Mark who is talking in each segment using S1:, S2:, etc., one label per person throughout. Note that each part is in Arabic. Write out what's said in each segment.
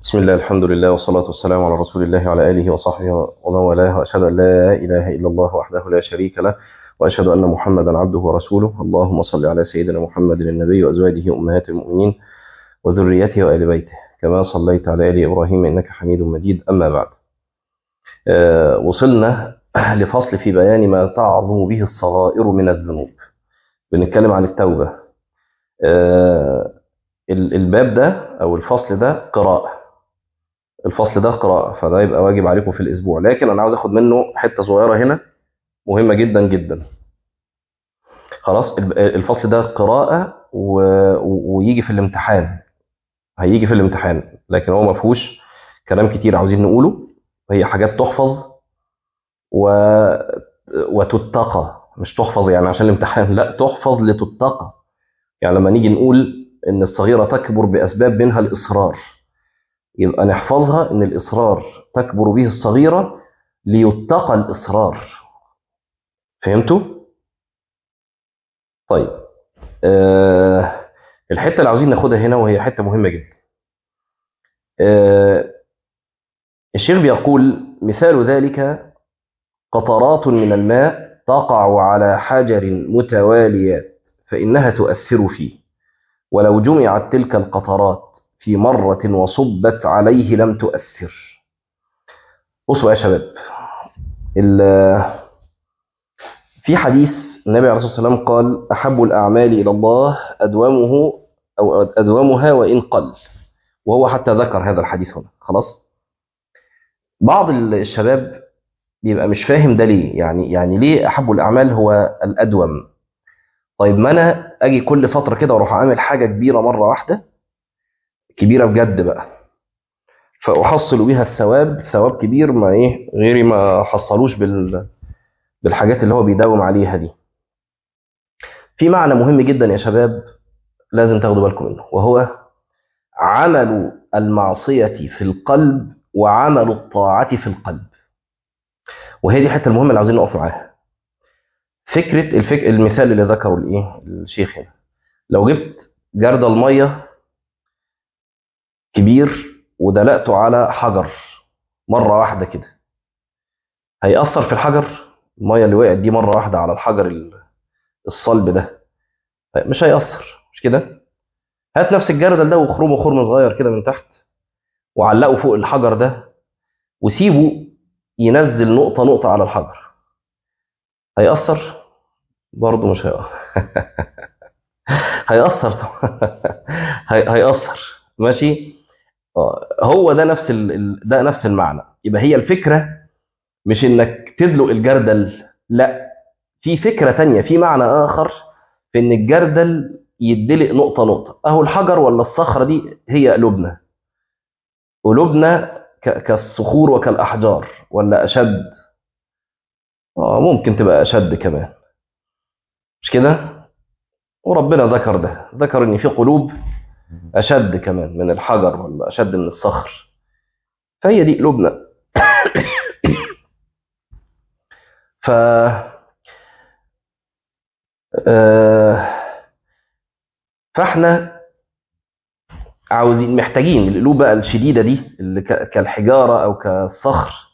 S1: بسم الله، الحمد لله، والصلاة والسلام على رسول الله وعلى آله وصحبه ومن والاه، وأشهد أن لا إله إلا الله وحده لا شريك له، وأشهد أن محمدا عبده ورسوله. اللهم صل على سيدنا محمد النبي وأزواجه أمهات المؤمنين وذريته وآل بيته، كما صليت على آل إبراهيم إنك حميد مجيد. أما بعد، وصلنا لفصل في بيان ما تعظم به الصغائر من الذنوب. بنتكلم عن التوبة. الباب ده أو الفصل ده قراءة. الفصل ده قراءة، فده يبقى واجب عليكم في الأسبوع، لكن أنا عاوز أخد منه حتة صغيرة هنا مهمة جدا جدا. خلاص، الفصل ده قراءة ويجي في الامتحان. هيجي في الامتحان، لكن هو ما فيهوش كلام كتير عاوزين نقوله. هي حاجات تحفظ و... وتتقى. مش تحفظ يعني عشان الامتحان، لا، تحفظ لتتقى. يعني لما نيجي نقول إن الصغيرة تكبر بأسباب منها الإصرار، يبقى نحفظها إن الإصرار تكبر به الصغيرة ليتقى الإصرار. فهمتوا؟ طيب. الحتة اللي عاوزين ناخدها هنا وهي حتة مهمة جدا. آه الشيخ بيقول: مثال ذلك قطرات من الماء تقع على حجر متواليات فإنها تؤثر فيه، ولو جمعت تلك القطرات في مرة وصبت عليه لم تؤثر. بصوا يا شباب، في حديث النبي عليه الصلاة والسلام قال: أحب الأعمال إلى الله أدومه أو أدومها وإن قل. وهو حتى ذكر هذا الحديث هنا. خلاص. بعض الشباب بيبقى مش فاهم ده ليه، يعني ليه أحب الأعمال هو الأدوم؟ طيب، ما أنا أجي كل فترة كده وأروح أعمل حاجة كبيرة مرة واحدة، كبيرة بجد بقى، فأحصل بها الثواب، ثواب كبير ما غيري ما حصلوش بالحاجات اللي هو بيداوم عليها دي. في معنى مهم جدا يا شباب لازم تاخدوا بالكم منه، وهو عمل المعصية في القلب وعمل الطاعة في القلب. وهي دي الحتة المهمة اللي عاوزين نقف معاها. المثال اللي ذكره الشيخ هنا: لو جبت جردل مية كبير ودلقته على حجر مرة واحدة كده، هيأثر في الحجر؟ المية اللي وقعت دي مرة واحدة على الحجر الصلب ده مش هيأثر، مش كده؟ هات نفس الجردل ده وخرمه خرم صغير كده من تحت، وعلقه فوق الحجر ده، وسيبه ينزل نقطة نقطة على الحجر، هيأثر؟ برضه مش هيأثر. هيأثر طبعا. هيأثر. ماشي. هو ده ده نفس المعنى. يبقى هي الفكرة مش انك تدلق الجردل، لا، في فكرة تانية، في معنى آخر في ان الجردل يدلق نقطة نقطة. اهو الحجر ولا الصخرة دي هي قلوبنا. قلوبنا كالصخور وكالأحجار، ولا أشد؟ ممكن تبقى أشد كمان، مش كده؟ وربنا ذكر ده، ذكر ان في قلوب أشد كمان من الحجر، ولا أشد من الصخر. فهي دي قلوبنا. ف آه، فاحنا محتاجين القلوب بقى الشديدة دي اللي كالحجارة أو كالصخر،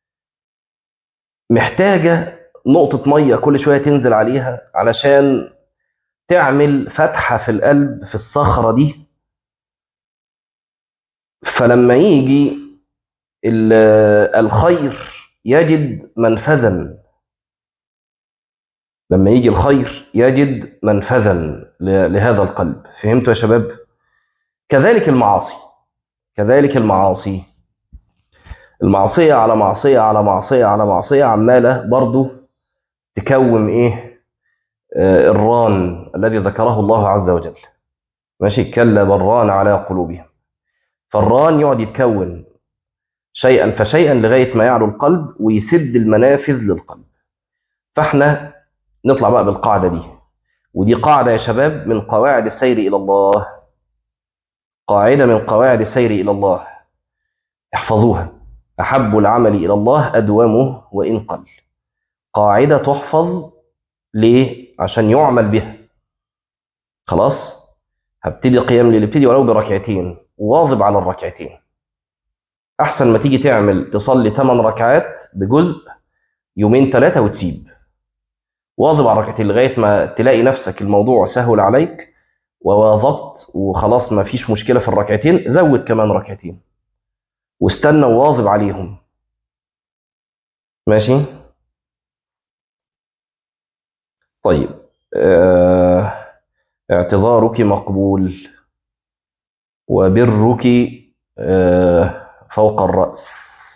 S1: محتاجة نقطة مية كل شوية تنزل عليها علشان تعمل فتحة في القلب في الصخرة دي. فلما يجي ال- الخير يجد منفذا. لما يجي الخير يجد منفذا لهذا القلب. فهمتوا يا شباب؟ كذلك المعاصي. كذلك المعاصي. المعصية على معصية على معصية على معصية عمالة برضو تكون الران الذي ذكره الله عز وجل. ماشي. كلا بران على قلوبهم. فالران يقعد يتكون شيئا فشيئا لغاية ما يعلو القلب ويسد المنافذ للقلب. فاحنا نطلع بقى بالقاعدة دي، ودي قاعدة يا شباب من قواعد السير إلى الله. قاعدة من قواعد السير إلى الله، احفظوها: أحب العمل إلى الله أدومه وإن قل. قاعدة تحفظ. ليه؟ عشان يعمل بها. خلاص. هبتدي قيام الليل، ابتدي ولو بركعتين، واظب على الركعتين. احسن ما تيجي تصلي 8 ركعات بجزء يومين 3 وتسيب. واظب على الركعتين لغايه ما تلاقي نفسك الموضوع سهل عليك وواظبت وخلاص ما فيش مشكله في الركعتين، زود كمان ركعتين واستنى وواظب عليهم. ماشي. طيب. آه... اعتذارك مقبول وبرك فوق الرأس.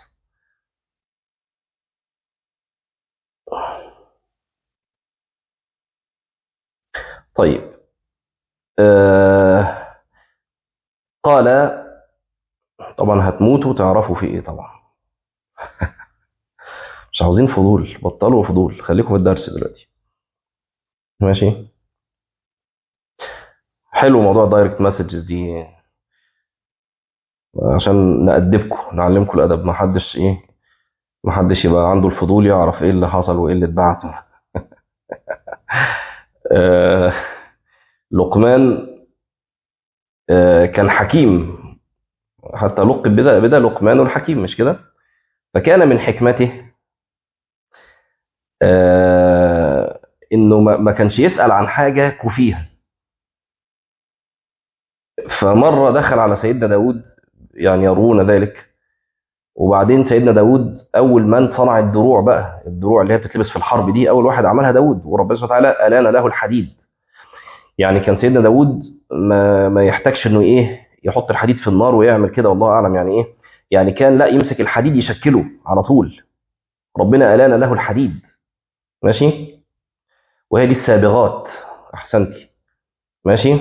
S1: طيب. آه... قال طبعا هتموتوا تعرفوا في ايه طبعا. مش عاوزين فضول، بطلوا فضول، خليكم في الدرس دلوقتي. ماشي. حلو موضوع الدايركت مسجز دي عشان نأدبكم نعلمكم الأدب. ما حدش يبقى عنده الفضول يعرف ايه اللي حصل وايه اللي اتبعت. آه... لقمان كان حكيم، حتى لقب بدا لقمان الحكيم، مش كده؟ فكان من حكمته انه ما كانش يسأل عن حاجة كفيها. فمرة دخل على سيدنا داود، يعني يروون ذلك. وبعدين سيدنا داود أول من صنع الدروع، بقى الدروع اللي هي بتتلبس في الحرب دي أول واحد عملها داود، وربنا سبحانه وتعالى ألان له الحديد. يعني كان سيدنا داود ما يحتاجش إنه إيه يحط الحديد في النار ويعمل كده، والله أعلم يعني إيه. يعني كان لا يمسك الحديد يشكله على طول. ربنا ألان له الحديد. ماشي. وهي دي السابغات. أحسنتي. ماشي.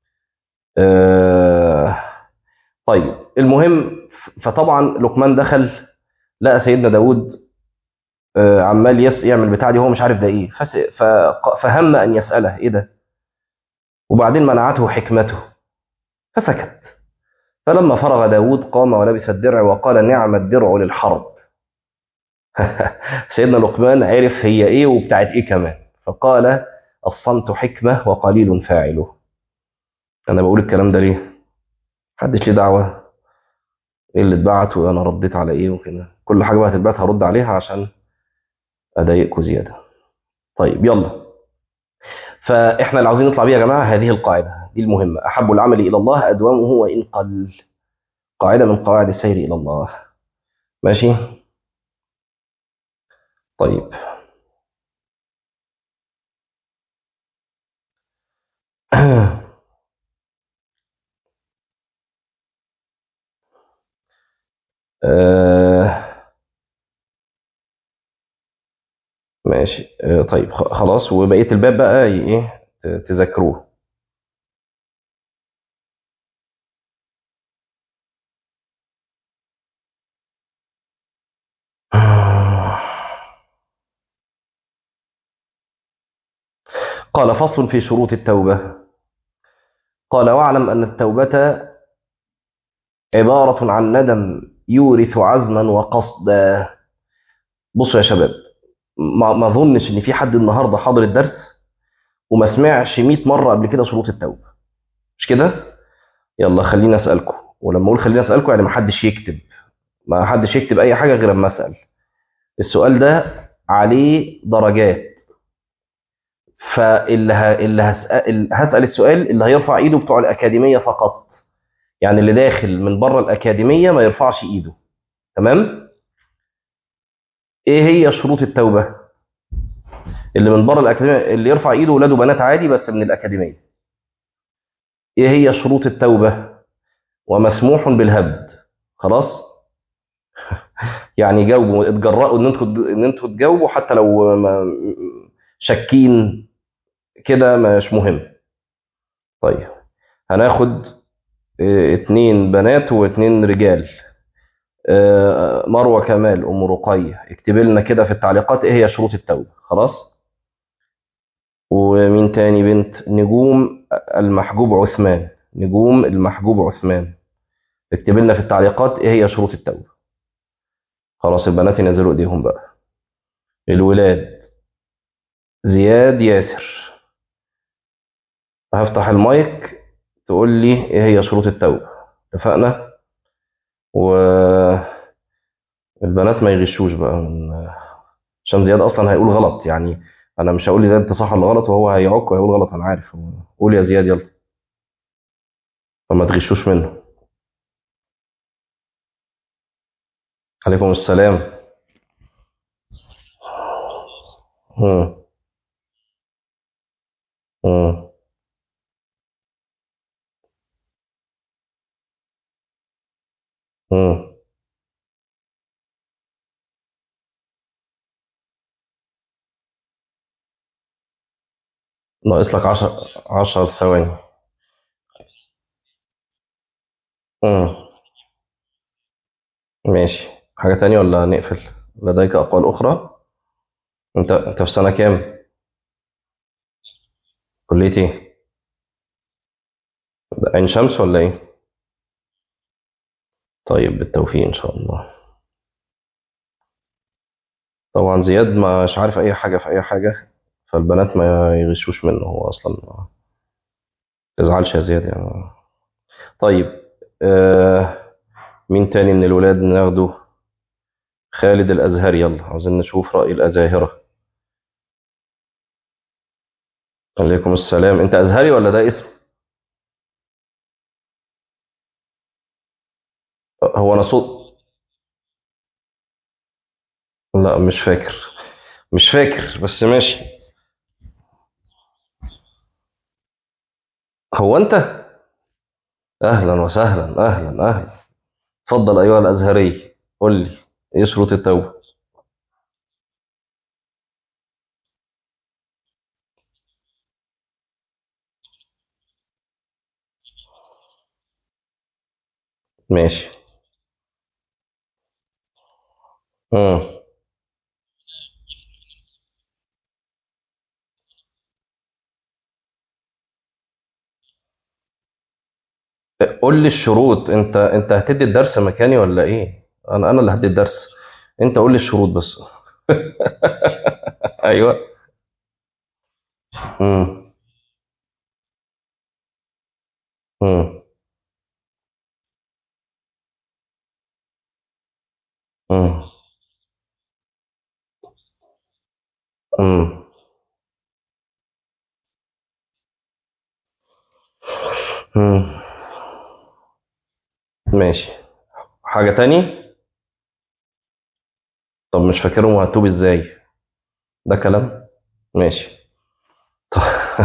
S1: آه طيب المهم، فطبعا لقمان دخل لقى سيدنا داود عمال يعمل بتاع دي، هو مش عارف ده ايه. فهم ان يساله ايه ده. وبعدين منعته حكمته فسكت. فلما فرغ داود قام ولبس الدرع وقال نعم الدرع للحرب. سيدنا لقمان عرف هي ايه وبتاعت ايه كمان، فقال الصمت حكمه وقليل فاعله. انا بقول الكلام ده ليه؟ محدش ليه دعوه ايه اللي اتبعت وانا رديت على ايه وكده. كل حاجه بقى هتتبعت هرد عليها عشان اضايقكم زياده. طيب يلا. فاحنا اللي عاوزين نطلع بيها يا جماعه هذه القاعده دي المهمه: احب العمل الى الله ادومه وان قل. قاعده من قواعد السير الى الله. ماشي. طيب. آه، ماشي. طيب خلاص، وبقيه الباب بقى ايه تذاكروه. قال فصل في شروط التوبه. قال واعلم ان التوبه عباره عن ندم يورث عزما وقصدا. بصوا يا شباب، ما اظنش ان في حد النهارده حاضر الدرس وما سمعش 100 مره قبل كده شروط التوبه، مش كده؟ يلا خليني اسالكم، ولما اقول خليني اسالكم يعني ما حدش يكتب اي حاجه غير اما اسال. السؤال ده عليه درجات. هسال السؤال اللي هيرفع ايده بتوع الاكاديميه فقط. يعني اللي داخل من بره الاكاديميه ما يرفعش ايده. تمام. ايه هي شروط التوبه؟ اللي من بره الاكاديميه اللي يرفع ايده ولاده بنات عادي بس من الاكاديميه. ايه هي شروط التوبه؟ ومسموح بالهبد. خلاص. يعني جاوبوا، اتجرأوا ان انتوا تجاوبوا حتى لو شاكين كده، مش مهم. طيب. هناخد اتنين بنات واتنين رجال. مروة كمال ام رقية اكتب لنا كده في التعليقات ايه هي شروط التوبة. خلاص. ومين تاني؟ بنت نجوم المحجوب عثمان. نجوم المحجوب عثمان اكتب لنا في التعليقات ايه هي شروط التوبة. خلاص البنات ينزلوا ايديهم بقى. الولاد زياد ياسر، هفتح المايك تقول لي ايه هي شروط التوبة. اتفقنا؟ و البنات ما يغشوش بقى عشان زياد اصلا هيقول غلط يعني. انا مش هقول لزياد انت صح ولا غلط، وهو هيعك وهيقول غلط، انا عارف. قول يا زياد يلا. فما تغشوش منه. عليكم السلام. مم. مم. مم. ناقص لك 10 ثواني. مم. ماشي. حاجة تانية ولا نقفل؟ لديك أقوال أخرى؟ أنت في سنة كام؟ كلية إيه؟ عين شمس ولا إيه؟ طيب بالتوفيق إن شاء الله. طبعا زياد مش عارف أي حاجة في أي حاجة، فالبنات ما يغشوش منه هو أصلا. ما تزعلش يا زياد يعني. طيب. مين تاني من الولاد ناخده؟ خالد الأزهري، يلا عاوزين نشوف رأي الأزاهرة. عليكم السلام. أنت أزهري ولا ده اسم؟ هو أنا صوت. لا مش فاكر. مش فاكر بس ماشي. هو أنت. أهلا وسهلا، أهلا أهلا. اتفضل أيها الأزهري، قل لي إيه شروط التوبة؟ ماشي. مم. قل لي الشروط. أنت هتدي الدرس مكاني ولا إيه؟ أنا اللي هدي الدرس. أنت قل لي الشروط بس. أيوه. مم. مم. مم. مم. مم. ماشي. حاجة تاني؟ طب مش فاكرهم وهتوب ازاي؟ ده كلام. ماشي. طب.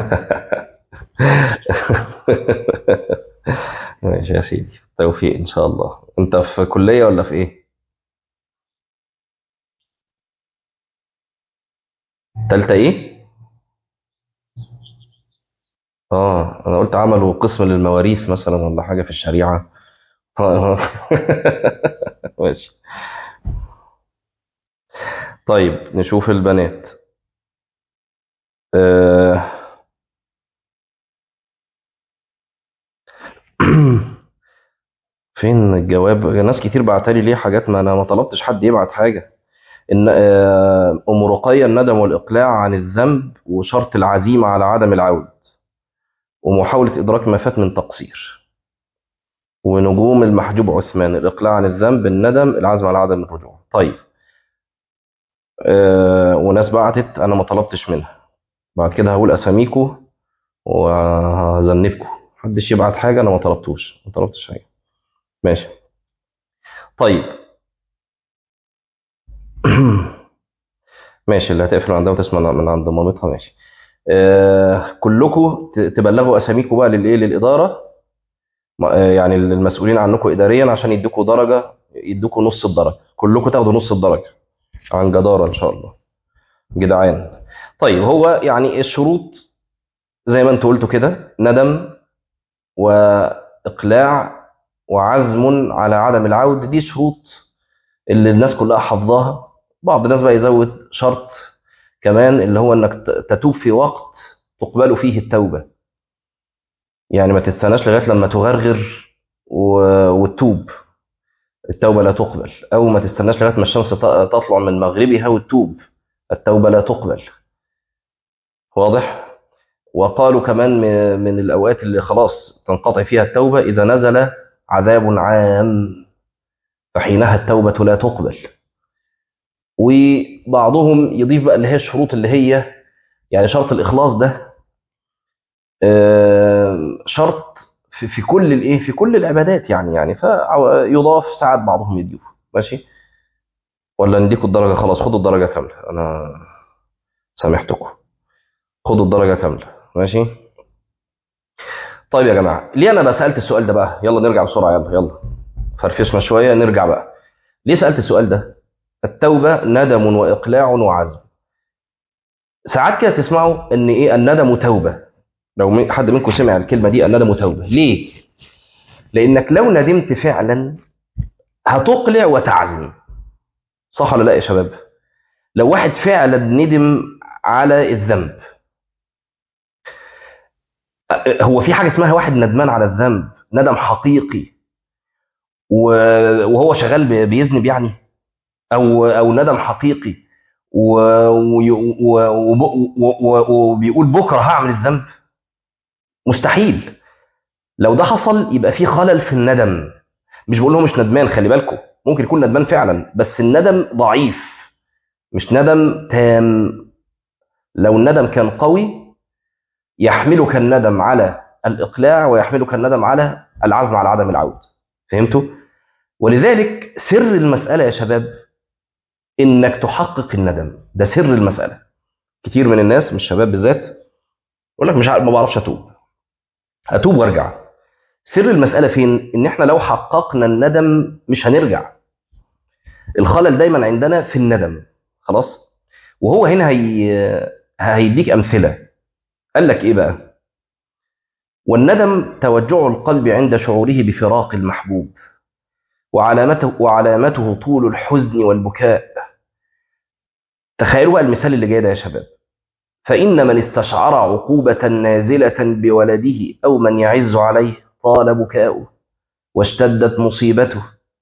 S1: ماشي يا سيدي، توفيق ان شاء الله. انت في كلية ولا في ايه؟ تالتة ايه؟ اه انا قلت عملوا قسم للمواريث مثلا ولا حاجة في الشريعة. ماشي. طيب نشوف البنات. آه، فين الجواب؟ ناس كتير بعتلي ليه حاجات، ما انا ما طلبتش حد يبعت حاجة. إن أم رقية الندم والإقلاع عن الذنب وشرط العزيمة على عدم العودة ومحاولة إدراك ما فات من تقصير. ونجوم المحجوب عثمان الإقلاع عن الذنب الندم العزم على عدم الرجوع. طيب. وناس بعتت أنا ما طلبتش منها. بعد كده هقول أساميكو وهذنبكم. محدش يبعت حاجة أنا ما طلبتش حاجة. ماشي. طيب. ماشي. اللي هتقفل عندها وتسمع من عند مامتها. ماشي. كلكم تبلغوا أساميكم بقى للإيه، للإدارة. يعني المسؤولين عنكم اداريا عشان يدوكوا درجه، يدوكوا نص الدرجه. كلكم تاخدوا نص الدرجه عن جداره ان شاء الله. جدعان. طيب هو يعني الشروط زي ما انتوا قلتوا كده: ندم، واقلاع، وعزم على عدم العود. دي شروط اللي الناس كلها حافظاها. بعض الناس بقى يزود شرط كمان، اللي هو انك تتوب في وقت تقبل فيه التوبه. يعني ما تستناش لغايه لما تغرغر وتتوب. التوبة لا تقبل. أو ما تستناش لغاية ما الشمس تطلع من مغربها وتتوب. التوبة لا تقبل. واضح؟ وقالوا كمان من الأوقات اللي خلاص تنقطع فيها التوبة إذا نزل عذاب عام، فحينها التوبة لا تقبل. وبعضهم يضيف بقى اللي هي الشروط اللي هي يعني شرط الإخلاص ده شرط في كل الايه في كل العبادات يعني فيضاف ساعات بعضهم يضيف. ماشي، ولا نديكوا الدرجة؟ خلاص خدوا الدرجة كاملة، أنا سامحتكم، خدوا الدرجة كاملة. ماشي. طيب يا جماعة، ليه أنا بقى سألت السؤال ده بقى؟ يلا نرجع بسرعة، يلا يلا فرفشنا شوية نرجع بقى. ليه سألت السؤال ده؟ التوبة ندم وإقلاع وعزم. ساعات كده تسمعوا إن إيه الندم توبة. لو حد منكم سمع الكلمة دي الندم توبة، ليه؟ لأنك لو ندمت فعلا هتقلع وتعزم، صح ولا لا يا شباب؟ لو واحد فعلا ندم على الذنب، هو في حاجة اسمها واحد ندمان على الذنب ندم حقيقي وهو شغال بيذنب يعني، او ندم حقيقي وبيقول بكره هعمل الذنب؟ مستحيل. لو ده حصل يبقى في خلل في الندم. مش بقول هو مش ندمان، خلي بالكم، ممكن يكون ندمان فعلا بس الندم ضعيف، مش ندم تام. لو الندم كان قوي يحملك الندم على الإقلاع ويحملك الندم على العزم على عدم العودة. فهمتوا؟ ولذلك سر المسألة يا شباب إنك تحقق الندم، ده سر المسألة. كتير من الناس، مش شباب بالذات، يقول لك مش عارف، ما بعرفش أتوب وأرجع. سر المسألة فين؟ إن إحنا لو حققنا الندم مش هنرجع. الخلل دايما عندنا في الندم. خلاص. وهو هنا هيديك أمثلة. قال لك إيه بقى؟ والندم توجع القلب عند شعوره بفراق المحبوب، وعلامته طول الحزن والبكاء. تخيلوا بقى المثال اللي جاي ده يا شباب. فإن من استشعر عقوبة نازلة بولده أو من يعز عليه طال بكاؤه واشتدت مصيبته.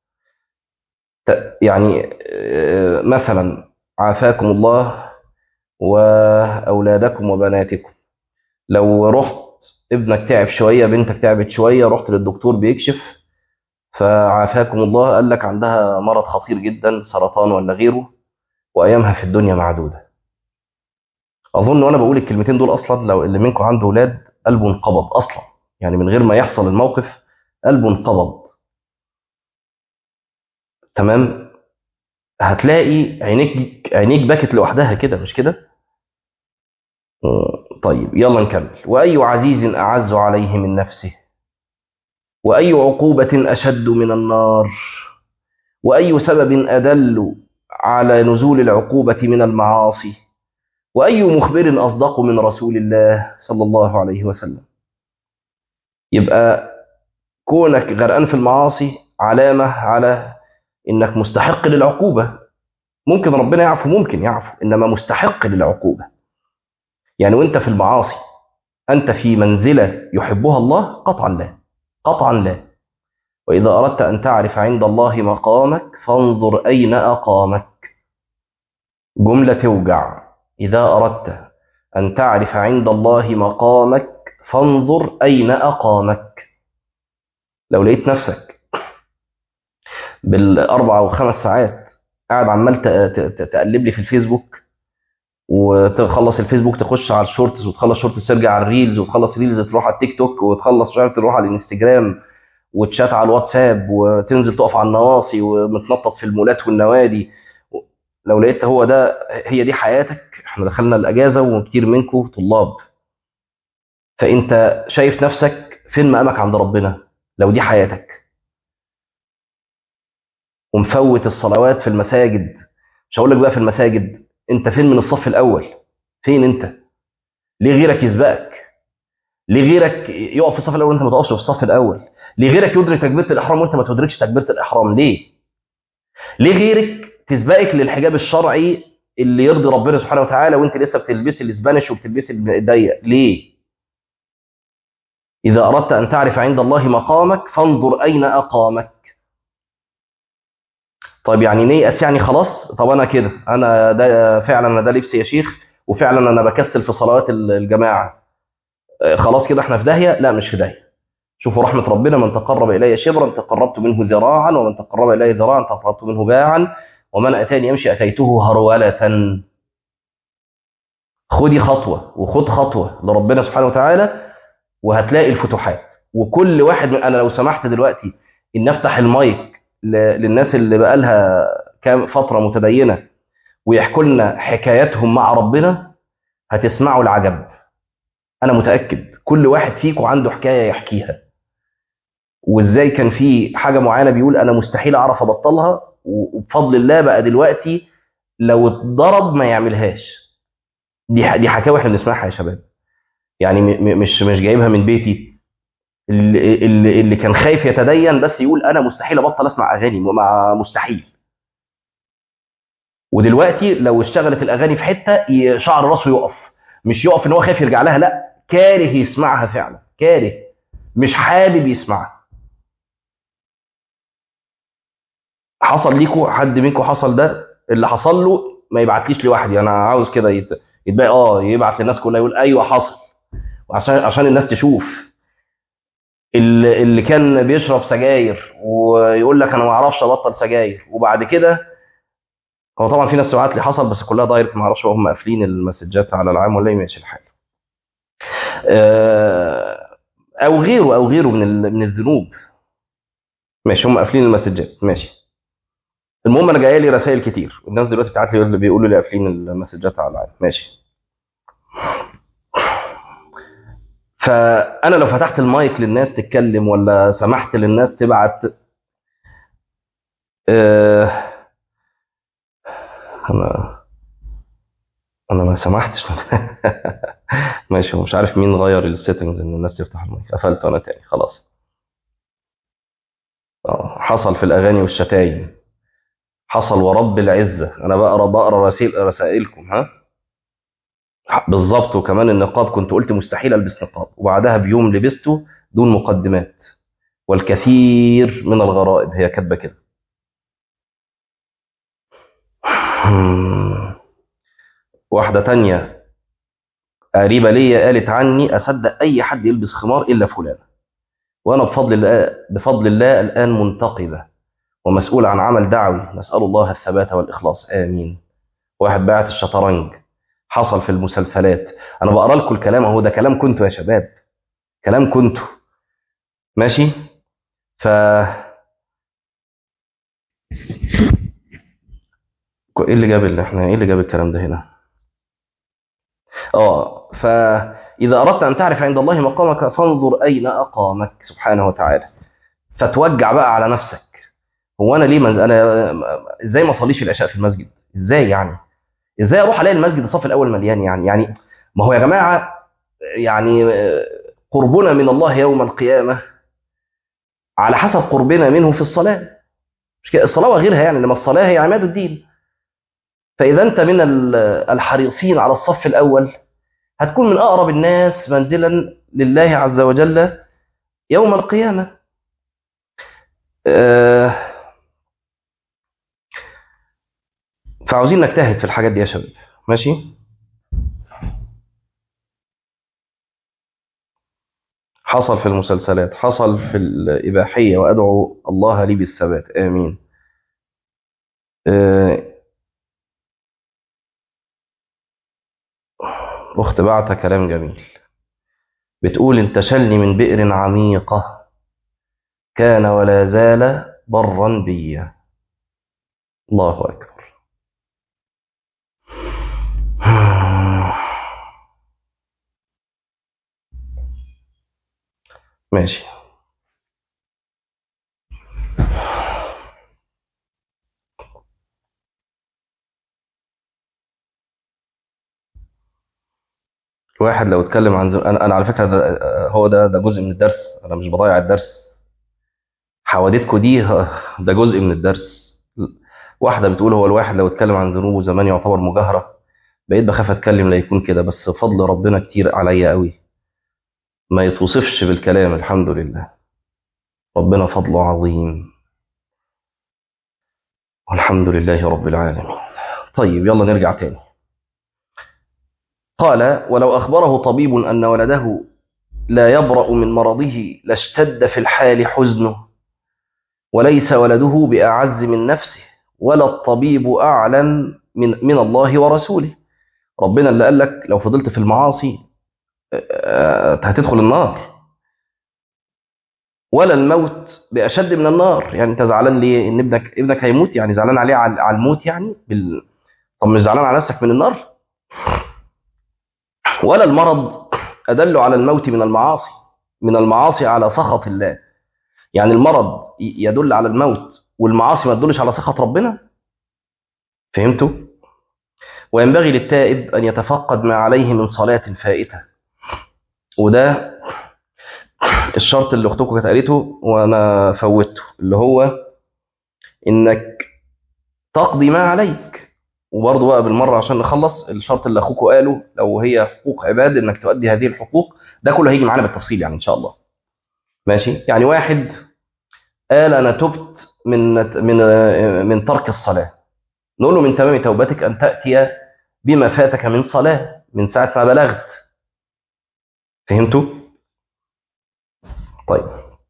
S1: يعني مثلا عافاكم الله وأولادكم وبناتكم، لو رحت ابنك تعب شوية، بنتك تعبت شوية، رحت للدكتور بيكشف فعافاكم الله قال لك عندها مرض خطير جدا، سرطان ولا غيره، وأيامها في الدنيا معدودة. أظن وأنا بقول الكلمتين دول أصلا لو اللي منكم عنده أولاد قلبه انقبض أصلا، يعني من غير ما يحصل الموقف قلبه انقبض. تمام. هتلاقي عينيك بكت لوحدها كده، مش كده؟ طيب يلا نكمل. وأي عزيز أعز عليه من نفسه، وأي عقوبة أشد من النار، وأي سبب أدل على نزول العقوبة من المعاصي، وأي مخبر أصدق من رسول الله صلى الله عليه وسلم. يبقى كونك غرقان في المعاصي علامة على إنك مستحق للعقوبة. ممكن ربنا يعفو، ممكن يعفو، إنما مستحق للعقوبة. يعني وإنت في المعاصي أنت في منزلة يحبها الله؟ قطعا لا، قطعا لا. وإذا أردت أن تعرف عند الله مقامك فانظر أين أقامك. جملة توجع. إذا أردت أن تعرف عند الله مقامك فانظر أين أقامك. لو لقيت نفسك بالأربع أو خمس ساعات قاعد عمال تقلب لي في الفيسبوك، وتخلص الفيسبوك تخش على الشورتس، وتخلص شورتس ترجع على الريلز، وتخلص ريلز تروح على التيك توك، وتخلص مش عارف تروح على الانستجرام، وتشات على الواتساب، وتنزل تقف على النواصي ومتنطط في المولات والنوادي. لو لقيت هو ده، هي دي حياتك، احنا دخلنا الاجازه وكتير منكم طلاب، فانت شايف نفسك فين مقامك عند ربنا لو دي حياتك؟ ومفوت الصلوات في المساجد. مش هقول لك بقى في المساجد، انت فين من الصف الاول؟ فين انت؟ ليه غيرك يسبقك؟ ليه غيرك يقف في الصف الاول وانت ما تقفش في الصف الاول؟ ليه غيرك يدرك تكبيره الاحرام وانت ما تدركش تكبيره الاحرام؟ ليه؟ ليه غيرك تسبقك للحجاب الشرعي اللي يرضي ربنا سبحانه وتعالى وانت لسه بتلبسي الاسبانيش وبتلبسي الضيق؟ ليه؟ اذا اردت ان تعرف عند الله مقامك فانظر اين اقامك. طيب يعني نيأس يعني خلاص؟ طب انا كده، انا ده فعلا، انا ده لبسي يا شيخ، وفعلا انا بكسل في صلوات الجماعه، خلاص كده احنا في داهيه؟ لا مش في داهيه. شوفوا رحمه ربنا، من تقرب الي شبرا تقربت منه ذراعا، ومن تقرب الي ذراعا تقربت منه باعا، ومن أتاني يمشي أتيته هرولة. خدي خطوة وخد خطوة لربنا سبحانه وتعالى وهتلاقي الفتوحات. وكل واحد أنا لو سمحت دلوقتي إن أفتح المايك للناس اللي بقالها كام فترة متدينة ويحكوا لنا حكاياتهم مع ربنا هتسمعوا العجب. أنا متأكد كل واحد فيكم عنده حكاية يحكيها، وإزاي كان في حاجة معينة بيقول أنا مستحيل أعرف أبطلها، وبفضل الله بقى دلوقتي لو اتضرب ما يعملهاش. دي حكاوي احنا بنسمعها يا شباب، يعني مش جايبها من بيتي. اللي كان خايف يتدين بس يقول انا مستحيل ابطل اسمع اغاني، مع مستحيل. ودلوقتي لو اشتغلت الاغاني في حته شعر راسه يقف. مش يقف ان هو خايف يرجع لها، لا، كاره يسمعها فعلا، كاره، مش حابب يسمعها. حصل ليكوا حد منكم حصل ده؟ اللي حصل له ما يبعتليش لوحدي، انا عاوز كده يتبقى يبعت للناس كلها يقول ايوه حصل، عشان الناس تشوف. اللي كان بيشرب سجاير ويقول لك انا ما اعرفش ابطل سجاير، وبعد كده هو طبعا في ناس ساعات لي حصل بس كلها دايركت، ما اعرفش هم قافلين المسجات على العام ولا ايه، ماشي الحال. او غيره من الذنوب، ماشي هم قافلين المسجات، ماشي. المهم انا جايه لي رسائل كتير، الناس دلوقتي بتاعت لي اللي بيقولوا لي قافلين المسجات على العام، ماشي. فانا لو فتحت المايك للناس تتكلم ولا سمحت للناس تبعت، آه، انا انا ما سمحتش. ماشي، هو مش عارف مين غير السيتنجز ان الناس تفتح المايك، قفلت انا تاني خلاص. حصل في الاغاني والشتايم، حصل ورب العزه. انا بقرا رسائلكم، ها. بالظبط. وكمان النقاب كنت قلت مستحيل البس نقاب، وبعدها بيوم لبسته دون مقدمات، والكثير من الغرائب. هي كاتبه كده. واحده تانية قريبه ليا قالت عني اصدق اي حد يلبس خمار الا فلان، وانا بفضل الله الان منتقبه ومسؤول عن عمل دعوي، نسال الله الثبات والاخلاص، امين. واحد باعت الشطرنج، حصل في المسلسلات. انا بقرا لكم الكلام اهو، ده كلام كنتوا يا شباب، كلام كنتوا، ماشي. ف ايه اللي جاب الكلام ده هنا؟ فاذا اردت ان تعرف عند الله مقامك فانظر اين اقامك سبحانه وتعالى. فتوجع بقى على نفسك. هو انا ليه انا ازاي ما اصليش العشاء في المسجد؟ ازاي يعني؟ ازاي اروح الاقي المسجد الصف الاول مليان؟ يعني ما هو يا جماعه، يعني قربنا من الله يوم القيامه على حسب قربنا منه في الصلاه. مش كده؟ الصلاه وغيرها يعني، انما الصلاه هي عماد الدين. فاذا انت من الحريصين على الصف الاول هتكون من اقرب الناس منزلا لله عز وجل يوم القيامه. آه، فعاوزين نجتهد في الحاجات دي يا شباب، ماشي. حصل في المسلسلات، حصل في الإباحية، وأدعو الله لي بالثبات، آمين. آه، أخت بعت كلام جميل، بتقول انتشلني من بئر عميقة كان ولا زال برا بي. الله أكبر. ماشي. الواحد لو اتكلم عن أنا على فكرة هو ده جزء من الدرس، أنا مش بضيع الدرس. حوادثكم دي ده جزء من الدرس. واحدة بتقول هو الواحد لو اتكلم عن ذنوبه زمان يعتبر مجاهرة، بقيت بخاف اتكلم لا يكون كده، بس فضل ربنا كتير عليا قوي، ما يتوصفش بالكلام، الحمد لله. ربنا فضله عظيم، والحمد لله رب العالمين. طيب يلا نرجع تاني. قال ولو أخبره طبيب أن ولده لا يبرأ من مرضه لاشتد في الحال حزنه، وليس ولده بأعز من نفسه، ولا الطبيب أعلم من الله ورسوله. ربنا اللي قال لك لو فضلت في المعاصي هتدخل النار، ولا الموت بأشد من النار. يعني انت زعلان ليه ان ابنك هيموت؟ يعني زعلان عليه على الموت يعني طب مش زعلان على نفسك من النار؟ ولا المرض أدل على الموت من المعاصي على سخط الله. يعني المرض يدل على الموت والمعاصي ما تدلش على سخط ربنا. فهمتوا؟ وينبغي للتائب أن يتفقد ما عليه من صلاة فائتة، وده الشرط اللي أختكم كانت قالته وأنا فوتته، اللي هو إنك تقضي ما عليك. وبرضه بقى بالمرة عشان نخلص الشرط اللي أخوكم قاله، لو هي حقوق عباد إنك تؤدي هذه الحقوق، ده كله هيجي معانا بالتفصيل يعني إن شاء الله. ماشي؟ يعني واحد قال أنا تبت من ترك الصلاة، نقول له من تمام توبتك أن تأتي بما فاتك من صلاة من ساعة ما بلغت. فهمتوا؟ طيب.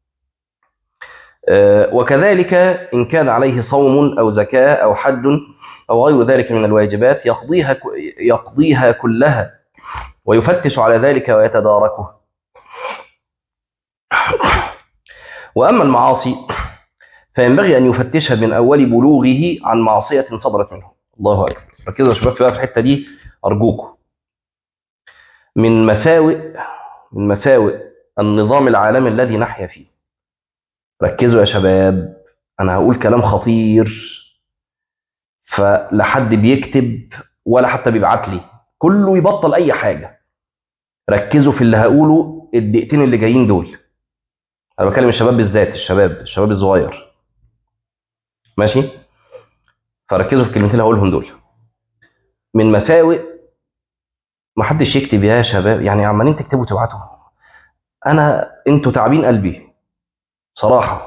S1: وكذلك إن كان عليه صوم أو زكاة أو حج أو غير ذلك من الواجبات يقضيها كلها ويفتش على ذلك ويتداركه. وأما المعاصي فينبغي أن يفتشها من أول بلوغه عن معصية صدرت منه. الله أكبر. ركزوا يا شباب في الحتة دي أرجوكم. من مساوئ النظام العالمي الذي نحيا فيه. ركزوا يا شباب، أنا هقول كلام خطير، فلا حد بيكتب ولا حتى بيبعت لي، كله يبطل أي حاجة. ركزوا في اللي هقوله الدقيقتين اللي جايين دول. أنا بكلم الشباب بالذات، الشباب الصغير. ماشي؟ فركزوا في الكلمتين اللي هقولهم دول. من مساوئ، ما حدش يكتب يا شباب، يعني عمالين تكتبوا وتبعتوا. انتوا تعبين قلبي صراحة.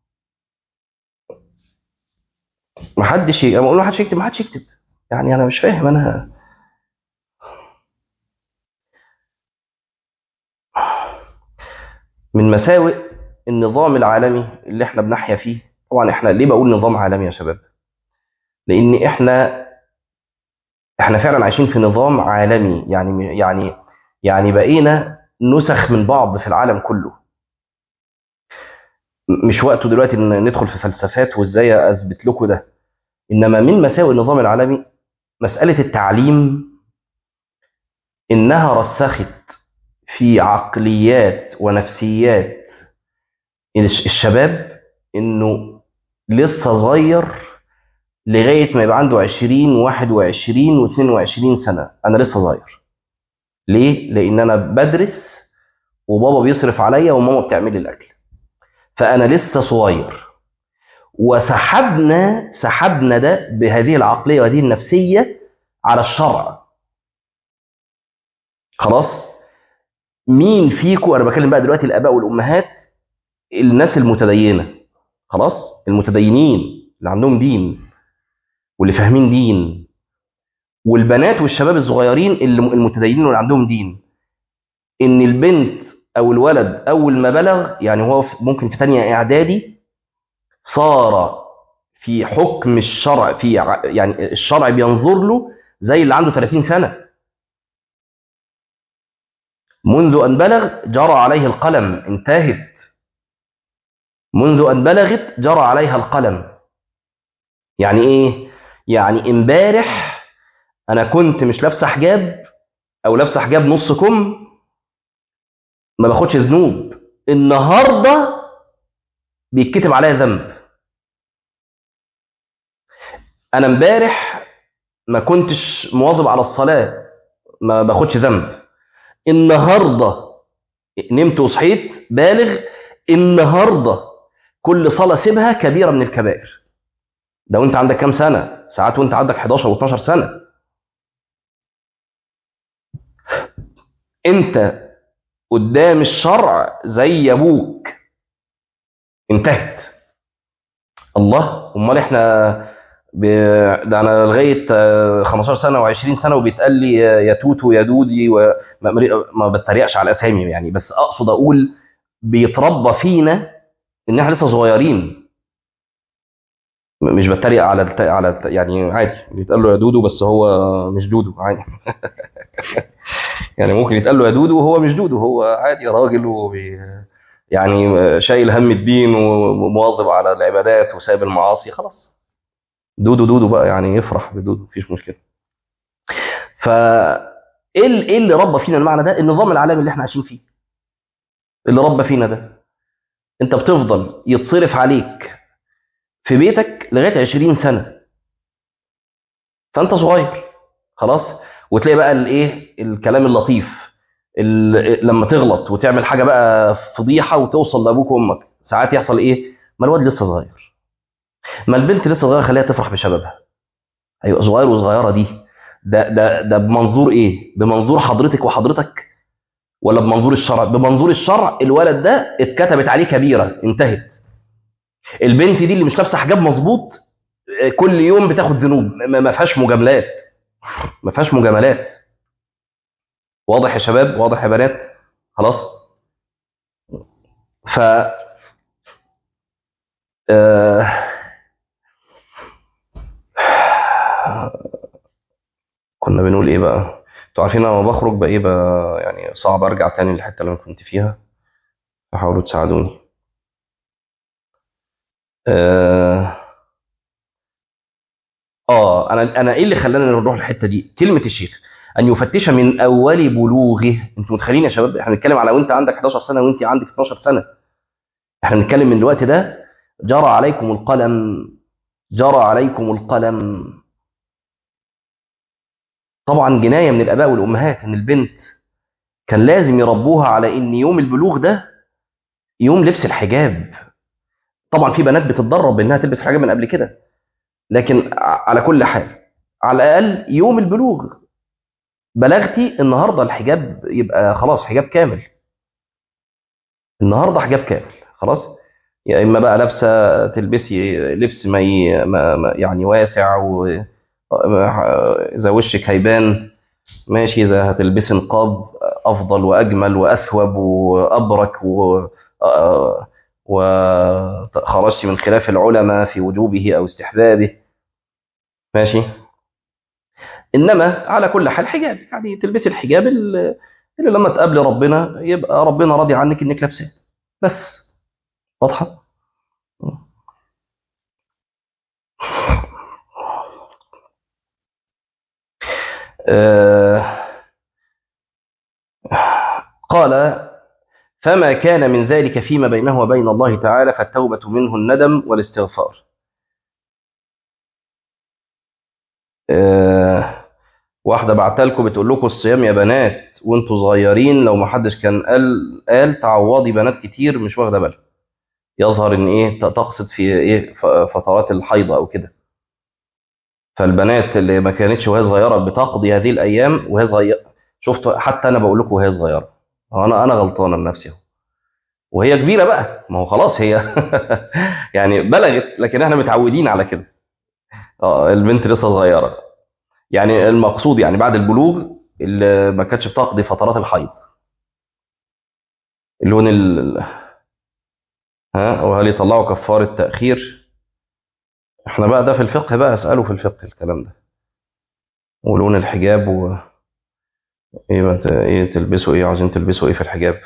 S1: ما حدش اقول ما حدش يكتب، يعني انا مش فاهم. انا من مساوئ النظام العالمي اللي احنا بنحيا فيه. طبعا احنا ليه بقول نظام عالمي يا شباب؟ لان احنا فعلا عايشين في نظام عالمي، يعني بقينا نسخ من بعض في العالم كله. مش وقته دلوقتي ان ندخل في فلسفات وازاي اثبت لكم ده. انما من مساوئ النظام العالمي مسألة التعليم، انها رسخت في عقليات ونفسيات الشباب انه لسه صغير لغايه ما يبقى عنده 20 و21 و22 سنه. انا لسه صغير. ليه؟ لان انا بدرس وبابا بيصرف عليا وماما بتعمل لي الاكل، فانا لسه صغير. سحبنا ده بهذه العقليه وهذه النفسيه على الشرع. خلاص. مين فيكم، انا بكلم بقى دلوقتي الاباء والامهات، الناس المتدينه، خلاص، المتدينين اللي عندهم دين واللي فاهمين دين، والبنات والشباب الصغيرين اللي المتدينين واللي عندهم دين، ان البنت او الولد اول ما بلغ، يعني هو ممكن في ثانيه اعدادي، صار في حكم الشرع، يعني الشرع بينظر له زي اللي عنده 30 سنه. منذ ان بلغ جرى عليه القلم، انتهت. منذ ان بلغت جرى عليها القلم. يعني ايه؟ يعني امبارح انا كنت مش لابسه حجاب او لابسه حجاب نص كم، ما باخدش ذنوب. النهارده بيتكتب عليا ذنب. انا امبارح ما كنتش مواظب على الصلاه، ما باخدش ذنب. النهارده نمت وصحيت بالغ، النهارده كل صلاه سيبها كبيره من الكبائر. ده وانت عندك كام سنه؟ ساعات وانت عندك 11 و12 سنه. انت قدام الشرع زي ابوك، انتهت. الله، امال احنا ده انا لغايه 15 سنه و20 سنه وبيتقال لي يا توتو يا دودي، وما ما بتريقش على الاسامي يعني، بس اقصد اقول بيتربى فينا ان احنا لسه صغيرين. مش بتريق على يعني عادي بيتقال له يا دودو بس هو مش دودو عادي. يعني ممكن يتقال له يا دودو وهو مش دودو، هو عادي راجل يعني شايل هم الدين ومواظب على العبادات وسايب المعاصي، خلاص دودو دودو بقى، يعني يفرح بدودو مفيش مشكله. ف ايه اللي ربى فينا المعنى ده؟ النظام العالمي اللي احنا عايشين فيه اللي ربى فينا ده. انت بتفضل يتصرف عليك في بيتك لغايه 20 سنه، فانت صغير خلاص، وتلاقي بقى الايه الكلام اللطيف، لما تغلط وتعمل حاجه بقى فضيحه وتوصل لابوك وامك، ساعات يحصل ايه؟ ما الواد لسه صغير، ما البنت لسه صغيره، خليها تفرح بشبابها. ايوه صغير وصغيره دي، ده بمنظور ايه؟ بمنظور حضرتك وحضرتك، ولا بمنظور الشرع؟ بمنظور الشرع الولد ده اتكتبت عليه كبيره انتهت. البنت دي اللي مش لابسه حجاب مظبوط كل يوم بتاخد ذنوب، ما فيهاش مجاملات، ما فيهاش مجاملات. واضح يا شباب؟ واضح يا بنات؟ خلاص. ف آه، كنا بنقول ايه بقى؟ انتوا عارفين انا لما بخرج بقى ايه بقى، يعني صعب ارجع تاني للحته اللي انا كنت فيها، فحاولوا تساعدوني. اه, انا ايه اللي خلانا نروح الحته دي؟ كلمه الشيخ ان يفتش من اول بلوغه. انتوا متخيلين يا شباب؟ احنا بنتكلم على وانت عندك 11 سنه وانت عندك 12 سنه، احنا بنتكلم من الوقت ده. جرى عليكم القلم، جرى عليكم القلم. طبعا جنايه من الاباء والامهات ان البنت كان لازم يربوها على ان يوم البلوغ ده يوم لبس الحجاب. طبعا في بنات بتتدرب انها تلبس حجاب من قبل كده، لكن على كل حال على الاقل يوم البلوغ بلغتي النهارده الحجاب يبقى خلاص حجاب كامل، النهارده حجاب كامل خلاص. يا اما بقى لابسه تلبسي لبس يعني واسع اذا وشك هيبان ماشي، اذا هتلبسي نقاب افضل واجمل واثوب وابرك وخرجت من خلاف العلماء في وجوبه او استحبابه ماشي. انما على كل حال حجاب، يعني تلبسي الحجاب اللي لما تقابلي ربنا يبقى ربنا راضي عنك انك لابساه بس. واضحه؟ آه قال فما كان من ذلك فيما بينه وبين الله تعالى فالتوبة منه الندم والاستغفار. آه واحدة بعتها لكم بتقول لكم الصيام يا بنات وانتوا صغيرين لو ما حدش كان قال تعوضي بنات كتير مش واخدة بالها. يظهر ان ايه تقصد في ايه فترات الحيضة او كده. فالبنات اللي ما كانتش وهي صغيرة بتقضي هذه الايام وهي صغيرة، شفتوا حتى انا بقول لكم وهي صغيرة، انا غلطانة لنفسي اهو. وهي كبيرة بقى ما هو خلاص هي يعني بلغت، لكن احنا متعودين على كده. اه البنت لسه صغيرة، يعني المقصود يعني بعد البلوغ اللي ما كانتش بتقضي فترات الحيض. اللون ها، وهل يطلعوا كفارة تأخير؟ احنا بقى ده في الفقه بقى، اسأله في الفقه الكلام ده. ولون الحجاب ايه ايه تلبسوا ايه، عايزين تلبسوا ايه في الحجاب؟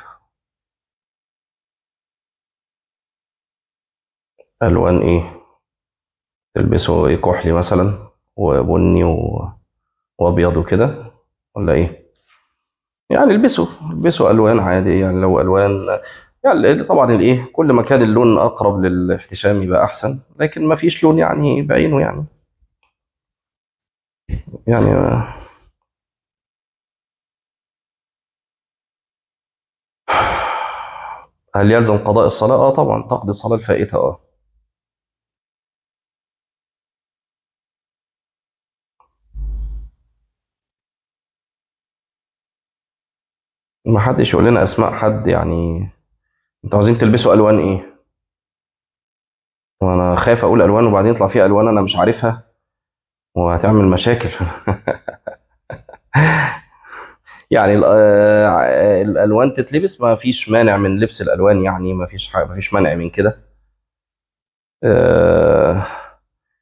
S1: الوان ايه؟ تلبسوا ايه، كحلي مثلا وبني وابيض وكده ولا ايه؟ يعني البسوا الوان عادي، يعني لو الوان يعني طبعا الايه كل ما كان اللون اقرب للاحتشام يبقى احسن، لكن ما فيش لون يعني بعينه يعني. يعني هل يلزم قضاء الصلاة؟ اه طبعا تقضي الصلاة الفائتة اه. ما حدش يقول لنا اسماء حد يعني. انتوا عايزين تلبسوا الوان ايه؟ وانا خايف اقول الوان وبعدين يطلع فيه الوان انا مش عارفها وهتعمل مشاكل. يعني الالوان تتلبس، ما فيش مانع من لبس الالوان، يعني ما فيش مانع من كده. آه،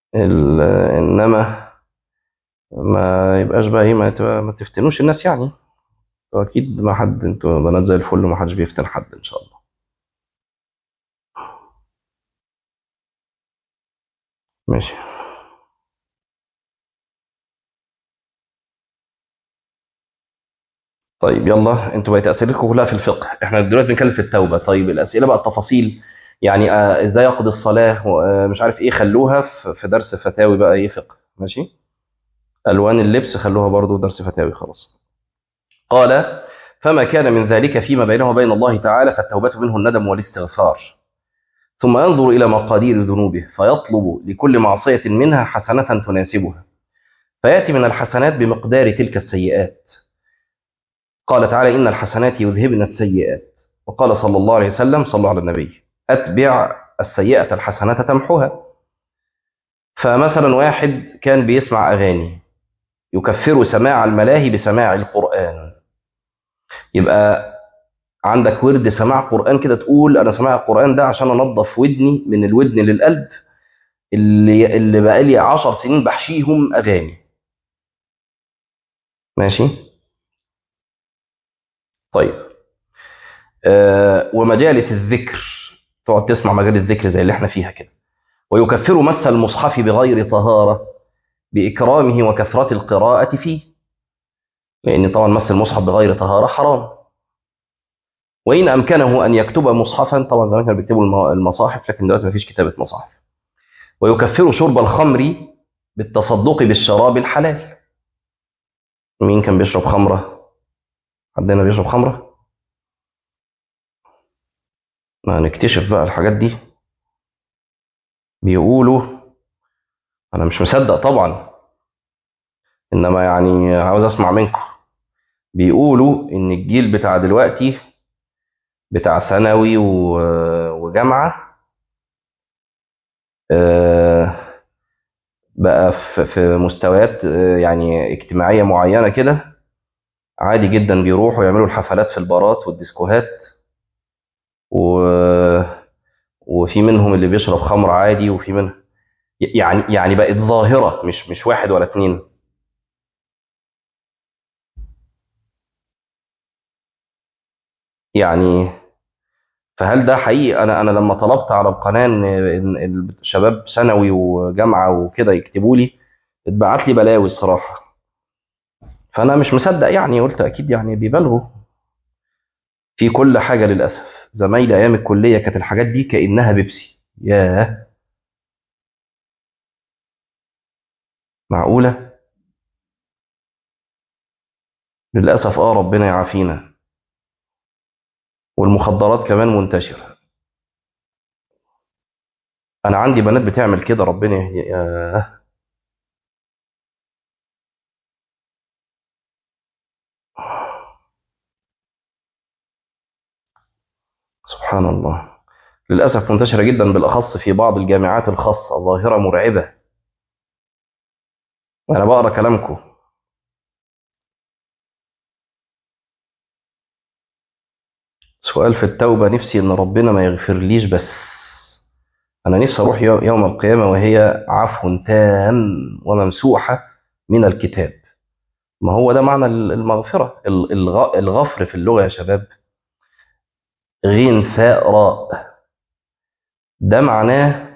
S1: إنما ما يبقاش بقى إيه، ما تفتنوش الناس يعني. وأكيد ما حد، أنتوا بنات زي الفل وما حدش بيفتن حد إن شاء الله. ماشي. طيب يلا، انتوا بقت اسئلتكم كلها في الفقه، احنا دلوقتي بنتكلم في التوبه. طيب الاسئله بقى التفاصيل، يعني ازاي اقضي الصلاه مش عارف ايه، خلوها في درس فتاوي بقى، ايه فقه. ماشي. الوان اللبس خلوها برضو درس فتاوي خلاص. قال: فما كان من ذلك فيما بينه وبين الله تعالى فالتوبه منه الندم والاستغفار، ثم ينظر الى مقادير ذنوبه فيطلب لكل معصيه منها حسنه تناسبها، فياتي من الحسنات بمقدار تلك السيئات. قال تعالى: إن الحسنات يذهبن السيئات. وقال صلى الله عليه وسلم: صلوا على النبي: أتبع السيئة الحسنة تمحها. فمثلا واحد كان بيسمع أغاني، يكفر سماع الملاهي بسماع القرآن. يبقى عندك ورد سماع قرآن كده، تقول أنا سماع القرآن ده عشان أنظف ودني من الودن للقلب اللي بقالي 10 سنين بحشيهم أغاني. ماشي. طيب ومجالس الذكر، تقعد تسمع مجالس ذكر زي اللي احنا فيها كده. ويكفر مس المصحف بغير طهارة بإكرامه وكثرة القراءة فيه، لأن طبعا مس المصحف بغير طهارة حرام. وإن أمكنه أن يكتب مصحفا، طبعا زمان كانوا بيكتبوا المصاحف، لكن دلوقتي ما فيش كتابة مصاحف. ويكفر شرب الخمر بالتصدق بالشراب الحلال. مين كان بيشرب خمرة؟ عندنا بيشرب خمرة؟ ما نكتشف بقى الحاجات دي. بيقولوا، أنا مش مصدق طبعا، إنما يعني عاوز أسمع منكم. بيقولوا إن الجيل بتاع دلوقتي، بتاع ثانوي وجامعة، آه، بقى في مستويات يعني اجتماعية معينة كده، عادي جدا بيروحوا يعملوا الحفلات في البارات والديسكوهات، و... وفي منهم اللي بيشرب خمر عادي، وفي منهم يعني بقت ظاهرة، مش واحد ولا اتنين. يعني فهل ده حقيقي؟ انا لما طلبت على القناة إن الشباب ثانوي وجامعة وكده يكتبوا لي، اتبعت لي بلاوي الصراحة. فانا مش مصدق يعني، قلت اكيد يعني بيبالغوا في كل حاجة. للأسف زمايلي أيام الكلية كانت الحاجات دي كأنها بيبسي. ياه، معقولة؟ للأسف ربنا يعافينا. والمخدرات كمان منتشرة. أنا عندي بنات بتعمل كده، ربنا يهدي. ياه. سبحان الله. للأسف منتشرة جدا، بالأخص في بعض الجامعات الخاصة، ظاهرة مرعبة. أنا بقرأ كلامكم. سؤال في التوبة، نفسي إن ربنا ما يغفرليش بس. أنا نفسي أروح يوم القيامة وهي عفو تام وممسوحة من الكتاب. ما هو ده معنى المغفرة. الغفر في اللغة يا شباب غين ثاء راء، ده معناه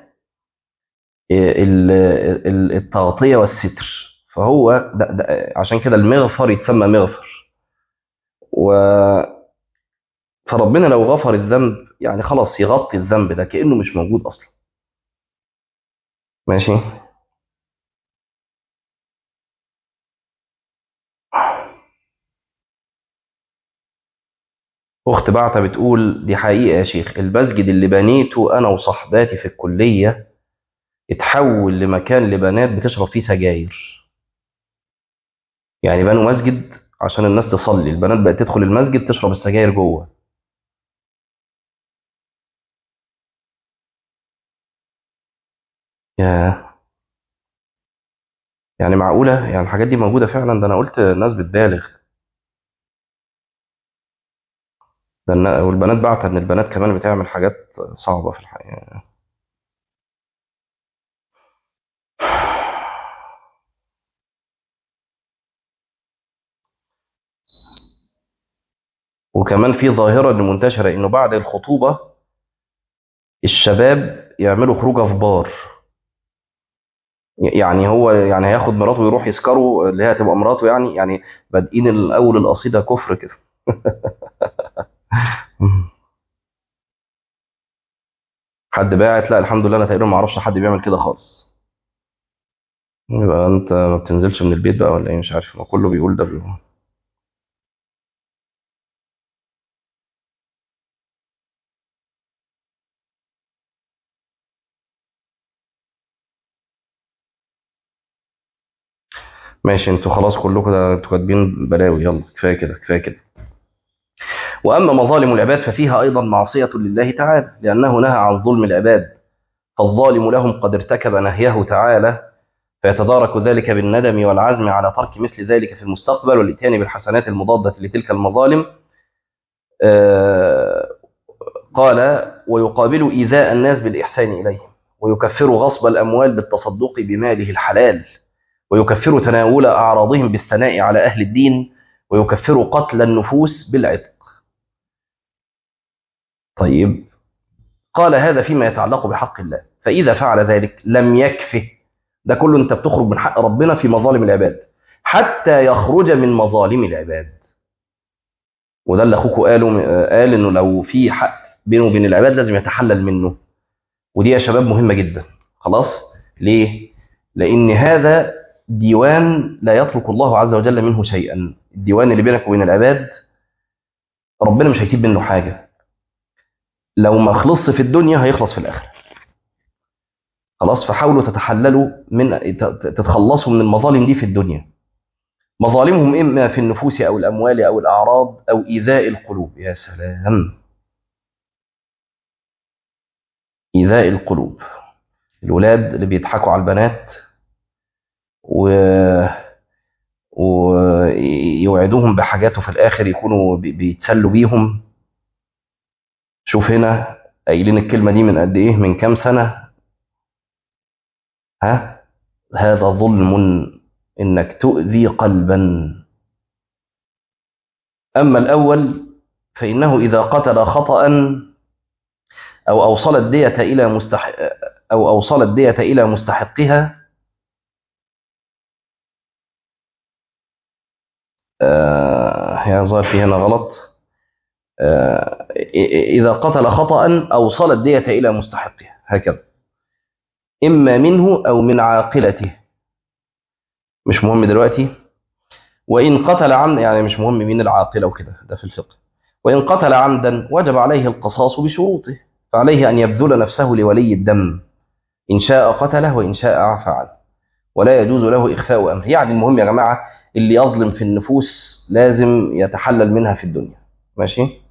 S1: التغطية والستر. فهو ده عشان كده المغفر يتسمى مغفر. و فربنا لو غفر الذنب يعني خلاص يغطي الذنب ده كأنه مش موجود أصلا. ماشي. أخت بعتة بتقول: دي حقيقة يا شيخ، المسجد اللي بنيته أنا وصحباتي في الكلية اتحول لمكان لبنات بتشرب فيه سجاير. يعني بنوا مسجد عشان الناس تصلي، البنات بقت تدخل المسجد تشرب السجاير جوه. ياه. يعني معقولة يعني الحاجات دي موجودة فعلا؟ ده أنا قلت الناس بتبالغ. والبنات بعت إن البنات كمان بتعمل حاجات صعبة في الحياة. وكمان في ظاهرة اللي منتشرة إنه بعد الخطوبة الشباب يعملوا خروجه في بار. يعني هو يعني هياخد مراته ويروح يسكروا اللي هي هتبقى مراته، يعني بادئين الأول القصيدة كفر كده. حد باعت؟ لا الحمد لله، أنا تقريبا ما أعرفش حد بيعمل كده خالص. يبقى أنت ما بتنزلش من البيت بقى ولا إيه؟ مش عارف، ما كله بيقول ده بيقول. ماشي، انتوا خلاص كلكم ده انتوا كاتبين بلاوي، يلا كفايه كده كفايه كده. واما مظالم العباد ففيها ايضا معصيه لله تعالى، لانه نهى عن ظلم العباد، فالظالم لهم قد ارتكب نهيه تعالى، فيتدارك ذلك بالندم والعزم على ترك مثل ذلك في المستقبل والاتيان بالحسنات المضاده لتلك المظالم. آه، قال: ويقابل ايذاء الناس بالاحسان اليهم، ويكفر غصب الاموال بالتصدق بماله الحلال، ويكفر تناول أعراضهم بالثناء على أهل الدين، ويكفر قتل النفوس بالعتق. طيب، قال: هذا فيما يتعلق بحق الله، فإذا فعل ذلك لم يكفه. ده كله أنت بتخرج من حق ربنا في مظالم العباد حتى يخرج من مظالم العباد. وده اللي أخوك قال إنه لو في حق بينه وبين العباد لازم يتحلل منه. ودي يا شباب مهمة جدا. خلاص؟ ليه؟ لأن هذا ديوان لا يترك الله عز وجل منه شيئا. الديوان اللي بينك وبين العباد ربنا مش هيسيب منه حاجة. لو ما خلصش في الدنيا هيخلص في الآخرة. خلاص، فحاولوا تتحللوا تتخلصوا من المظالم دي في الدنيا. مظالمهم إما في النفوس أو الأموال أو الأعراض أو إيذاء القلوب. يا سلام، إيذاء القلوب. الولاد اللي بيضحكوا على البنات و... ويوعدوهم بحاجات وفي الآخر يكونوا بيتسلوا بيهم. شوف هنا قايلين الكلمة دي من قد إيه، من كام سنة. ها، هذا ظلم، إنك تؤذي قلبا. أما الأول فإنه إذا قتل خطأ أو أوصل الدية إلى مستحقها. هي ظاهر في هنا غلط. إذا قتل خطأ أوصل الدية إلى مستحقها، هكذا، إما منه أو من عاقلته، مش مهم دلوقتي. وإن قتل عمدا، يعني مش مهم مين العاقلة وكده، ده في الفقه. وإن قتل عمدا وجب عليه القصاص بشروطه، فعليه أن يبذل نفسه لولي الدم، إن شاء قتله وإن شاء عفى عنه، ولا يجوز له إخفاء أمره. يعني المهم يا جماعة، اللي يظلم في النفوس لازم يتحلل منها في الدنيا. ماشي.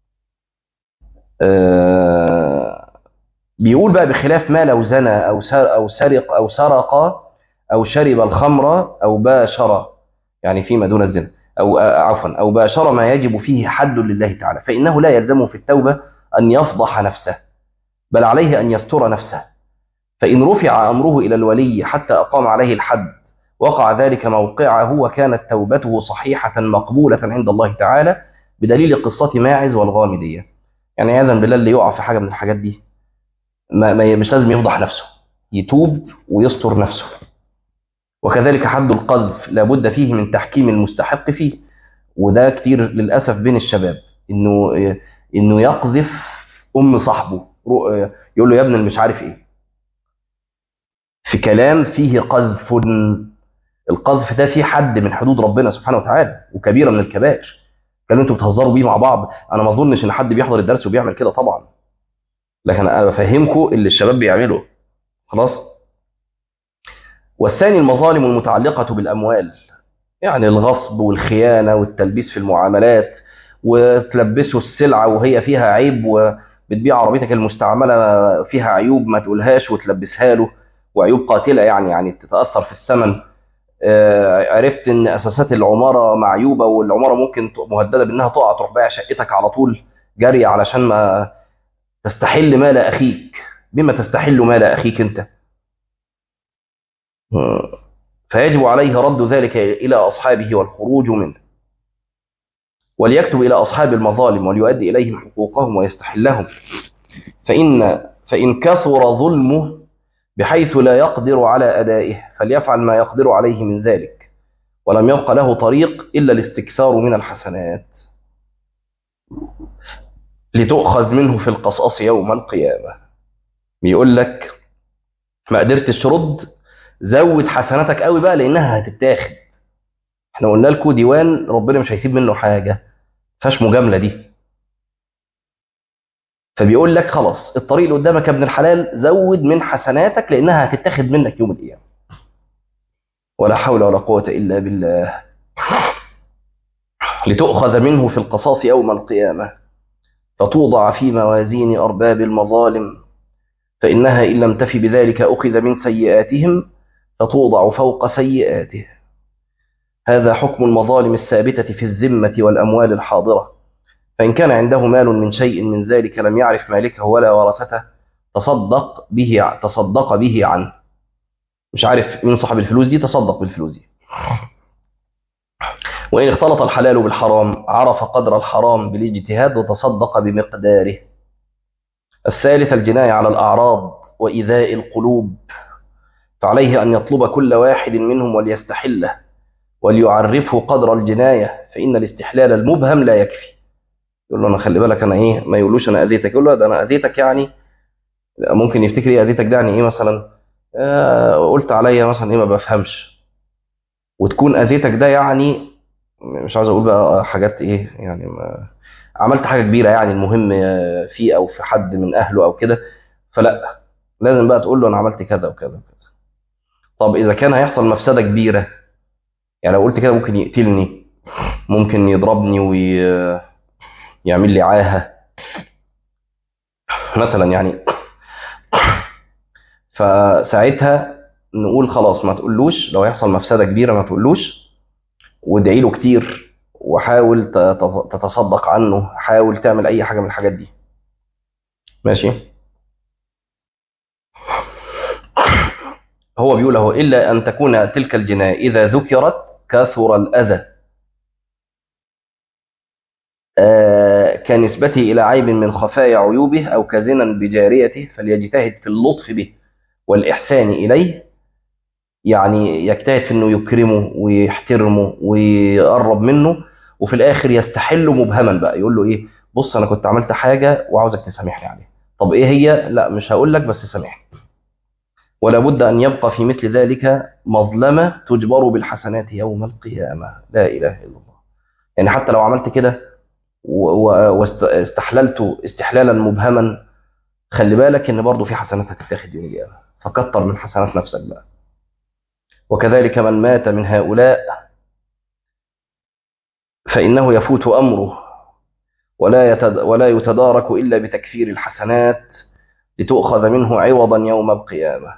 S1: بيقول بقى: بخلاف ما لو زنى أو سرق أو شرب الخمر أو باشر، يعني فيما دون الزنا، أو عفوا أو باشر ما يجب فيه حد لله تعالى، فإنه لا يلزمه في التوبة أن يفضح نفسه، بل عليه أن يستر نفسه. فإن رفع أمره إلى الولي حتى أقام عليه الحد وقع ذلك موقعه، وكانت توبته صحيحة مقبولة عند الله تعالى، بدليل قصة ماعز والغامدية. يعني عياذا بالله اللي يقع في حاجة من الحاجات دي مش لازم يفضح نفسه، يتوب ويستر نفسه. وكذلك حد القذف لابد فيه من تحكيم المستحق فيه. وده كتير للأسف بين الشباب، إنه يقذف أم صاحبه، يقول له يا ابن مش عارف إيه، في كلام فيه قذف. القذف ده فيه حد من حدود ربنا سبحانه وتعالى، وكبيرة من الكبائر. كانوا انتوا بتهزروا بيه مع بعض، انا ما اظنش ان حد بيحضر الدرس وبيعمل كده طبعا، لكن انا بفهمكم اللي الشباب بيعمله. خلاص. والثاني المظالم المتعلقة بالاموال، يعني الغصب والخيانة والتلبيس في المعاملات، وتلبسه السلعة وهي فيها عيب، وبتبيع عربيتك المستعملة فيها عيوب ما تقولهاش وتلبسها له، وعيوب قاتلة، يعني تتأثر في الثمن. عرفت ان اساسات العماره معيوبه، والعماره ممكن مهدده بانها تقع، تروح بايع شقتك على طول جري علشان ما تستحل مال اخيك. بما تستحل مال اخيك انت. فيجب عليه رد ذلك الى اصحابه والخروج منه. وليكتب إلى أصحاب المظالم وليؤدي إليهم حقوقهم ويستحلهم، فإن كثر ظلمه بحيث لا يقدر على أدائه فليفعل ما يقدر عليه من ذلك، ولم يبق له طريق إلا الاستكثار من الحسنات لتؤخذ منه في القصاص يوم القيامة. بيقول لك ما قدرتش ترد، زود حسناتك قوي بقى لأنها هتتاخد. احنا قلنا لكم ديوان ربنا مش هيسيب منه حاجة، فاش مجاملة دي. فبيقول لك خلاص الطريق اللي قدامك يا ابن الحلال زود من حسناتك لأنها هتتاخد منك يوم القيامة. ولا حول ولا قوة إلا بالله. لتؤخذ منه في القصاص يوم القيامة فتوضع في موازين أرباب المظالم، فإنها إن لم تف بذلك أخذ من سيئاتهم فتوضع فوق سيئاته. هذا حكم المظالم الثابتة في الذمة والأموال الحاضرة، فإن كان عنده مال من شيء من ذلك لم يعرف مالكه ولا ورثته تصدق به عنه. مش عارف مين صاحب الفلوس دي، تصدق بالفلوس دي. وإن اختلط الحلال بالحرام عرف قدر الحرام بالاجتهاد وتصدق بمقداره. الثالث الجناية على الأعراض وإيذاء القلوب، فعليه أن يطلب كل واحد منهم وليستحله وليعرفه قدر الجناية، فإن الاستحلال المبهم لا يكفي. يقول له أنا خلي بالك أنا إيه، ما يقولوش أنا أذيتك، يقول له ده أنا أذيتك يعني ممكن يفتكر إيه أذيتك ده يعني إيه مثلا قلت عليا مثلا إيه ما بفهمش، وتكون أذيتك ده يعني مش عايز أقول بقى حاجات إيه يعني ما عملت حاجة كبيرة يعني المهم فيه أو في حد من أهله أو كده، فلا لازم بقى تقول له أنا عملت كذا وكذا وكذا. طب إذا كان هيحصل مفسدة كبيرة، يعني لو قلت كده ممكن يقتلني، ممكن يضربني ويعمل لي عاهة مثلا يعني، فساعتها نقول خلاص ما تقولوش، لو يحصل مفسدة كبيرة ما تقولوش، وادعي له كتير وحاول تتصدق عنه، حاول تعمل أي حاجة من الحاجات دي. ماشي. هو بيقول اهو إلا أن تكون تلك الجناية إذا ذكرت كثر الأذى كنسبته إلى عيب من خفايا عيوبه أو كزنا بجاريته فليجتهد في اللطف به والإحسان إليه، يعني يجتهد في أنه يكرمه ويحترمه ويقرب منه، وفي الآخر يستحله مبهما بقى، يقول له إيه بص أنا كنت عملت حاجة وعاوزك تسامحني عليها. طب إيه هي؟ لا مش هقول لك بس سامحني. ولا بد أن يبقى في مثل ذلك مظلمة تجبر بالحسنات يوم القيامة. لا إله إلا الله. يعني حتى لو عملت كده واستحللته استحلالا مبهما، خلي بالك ان برضه في حسنات هتتاخد يوم القيامه، فكتر من حسنات نفسك بقى. وكذلك من مات من هؤلاء فانه يفوت امره ولا يتدارك الا بتكفير الحسنات لتؤخذ منه عوضا يوم القيامه.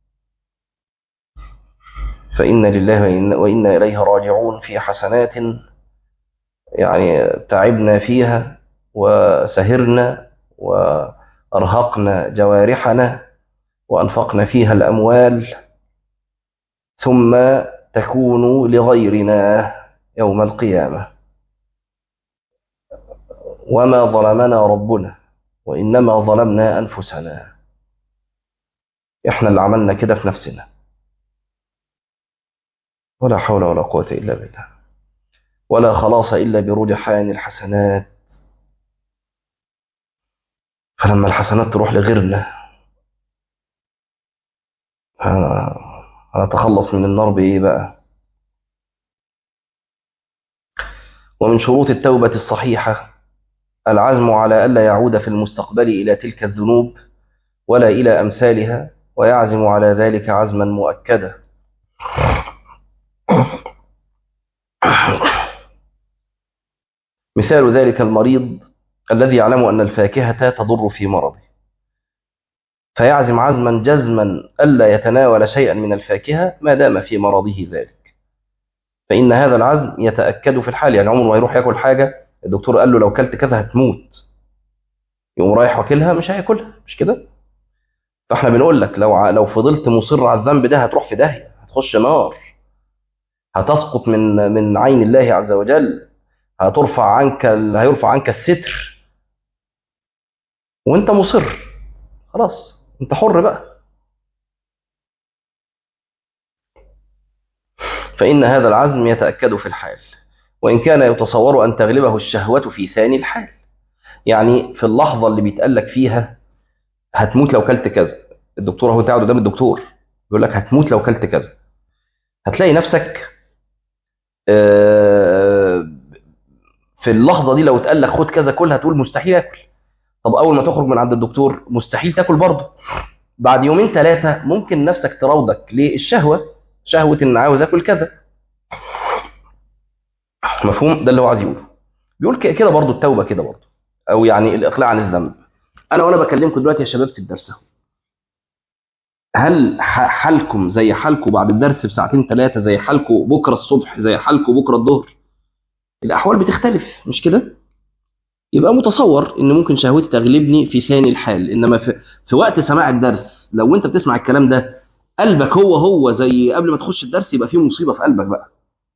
S1: فإن لله وإنا إليه راجعون في حسنات يعني تعبنا فيها وسهرنا وأرهقنا جوارحنا وأنفقنا فيها الأموال، ثم تكون لغيرنا يوم القيامة. وما ظلمنا ربنا وإنما ظلمنا أنفسنا، إحنا اللي عملنا كده في نفسنا. ولا حول ولا قوة إلا بالله. ولا خلاص إلا برجحان الحسنات، فلما الحسنات تروح لغيرنا هنتخلص من النار بإيه بقى؟ ومن شروط التوبة الصحيحة العزم على ألا يعود في المستقبل إلى تلك الذنوب ولا إلى أمثالها، ويعزم على ذلك عزما مؤكدا. مثال ذلك المريض الذي يعلم أن الفاكهة تضر في مرضه، فيعزم عزما جزما ألا يتناول شيئا من الفاكهة ما دام في مرضه ذلك، فإن هذا العزم يتأكد في الحال. يعني عمره ما يروح يأكل حاجة الدكتور قال له لو كلت كذا هتموت، يقوم رايح واكلها مش هياكلها، مش كده؟ فاحنا بنقول لك لو فضلت مصر على الذنب ده هتروح في داهية، هتخش نار، هتسقط من عين الله عز وجل، هيرفع عنك الستر وانت مصر، خلاص انت حر بقى. فإن هذا العزم يتأكد في الحال، وإن كان يتصور أن تغلبه الشهوة في ثاني الحال. يعني في اللحظة اللي بيتقال لك فيها هتموت لو كلت كذا، الدكتور هو قاعد قدام الدكتور يقول لك هتموت لو كلت كذا، هتلاقي نفسك آه، في اللحظة دي لو اتقال لك خد كذا كل، هتقول مستحيل آكل. طب أول ما تخرج من عند الدكتور مستحيل تاكل برضه. بعد يومين ثلاثة ممكن نفسك تراودك للشهوة، شهوة إن عاوز آكل كذا. مفهوم؟ ده اللي هو عايز يقوله. بيقول كده برضه التوبة كده برضه، أو يعني الإقلاع عن الذنب. أنا وأنا بكلمكم دلوقتي يا شباب في الدرس أهو، هل حالكم زي حالكم بعد الدرس بساعتين ثلاثة، زي حالكم بكرة الصبح، زي حالكم بكرة الظهر؟ الأحوال بتختلف مش كده؟ يبقى متصور إن ممكن شهوتي تغلبني في ثاني الحال، إنما في وقت سماع الدرس لو أنت بتسمع الكلام ده قلبك هو زي قبل ما تخش الدرس، يبقى فيه مصيبة في قلبك بقى.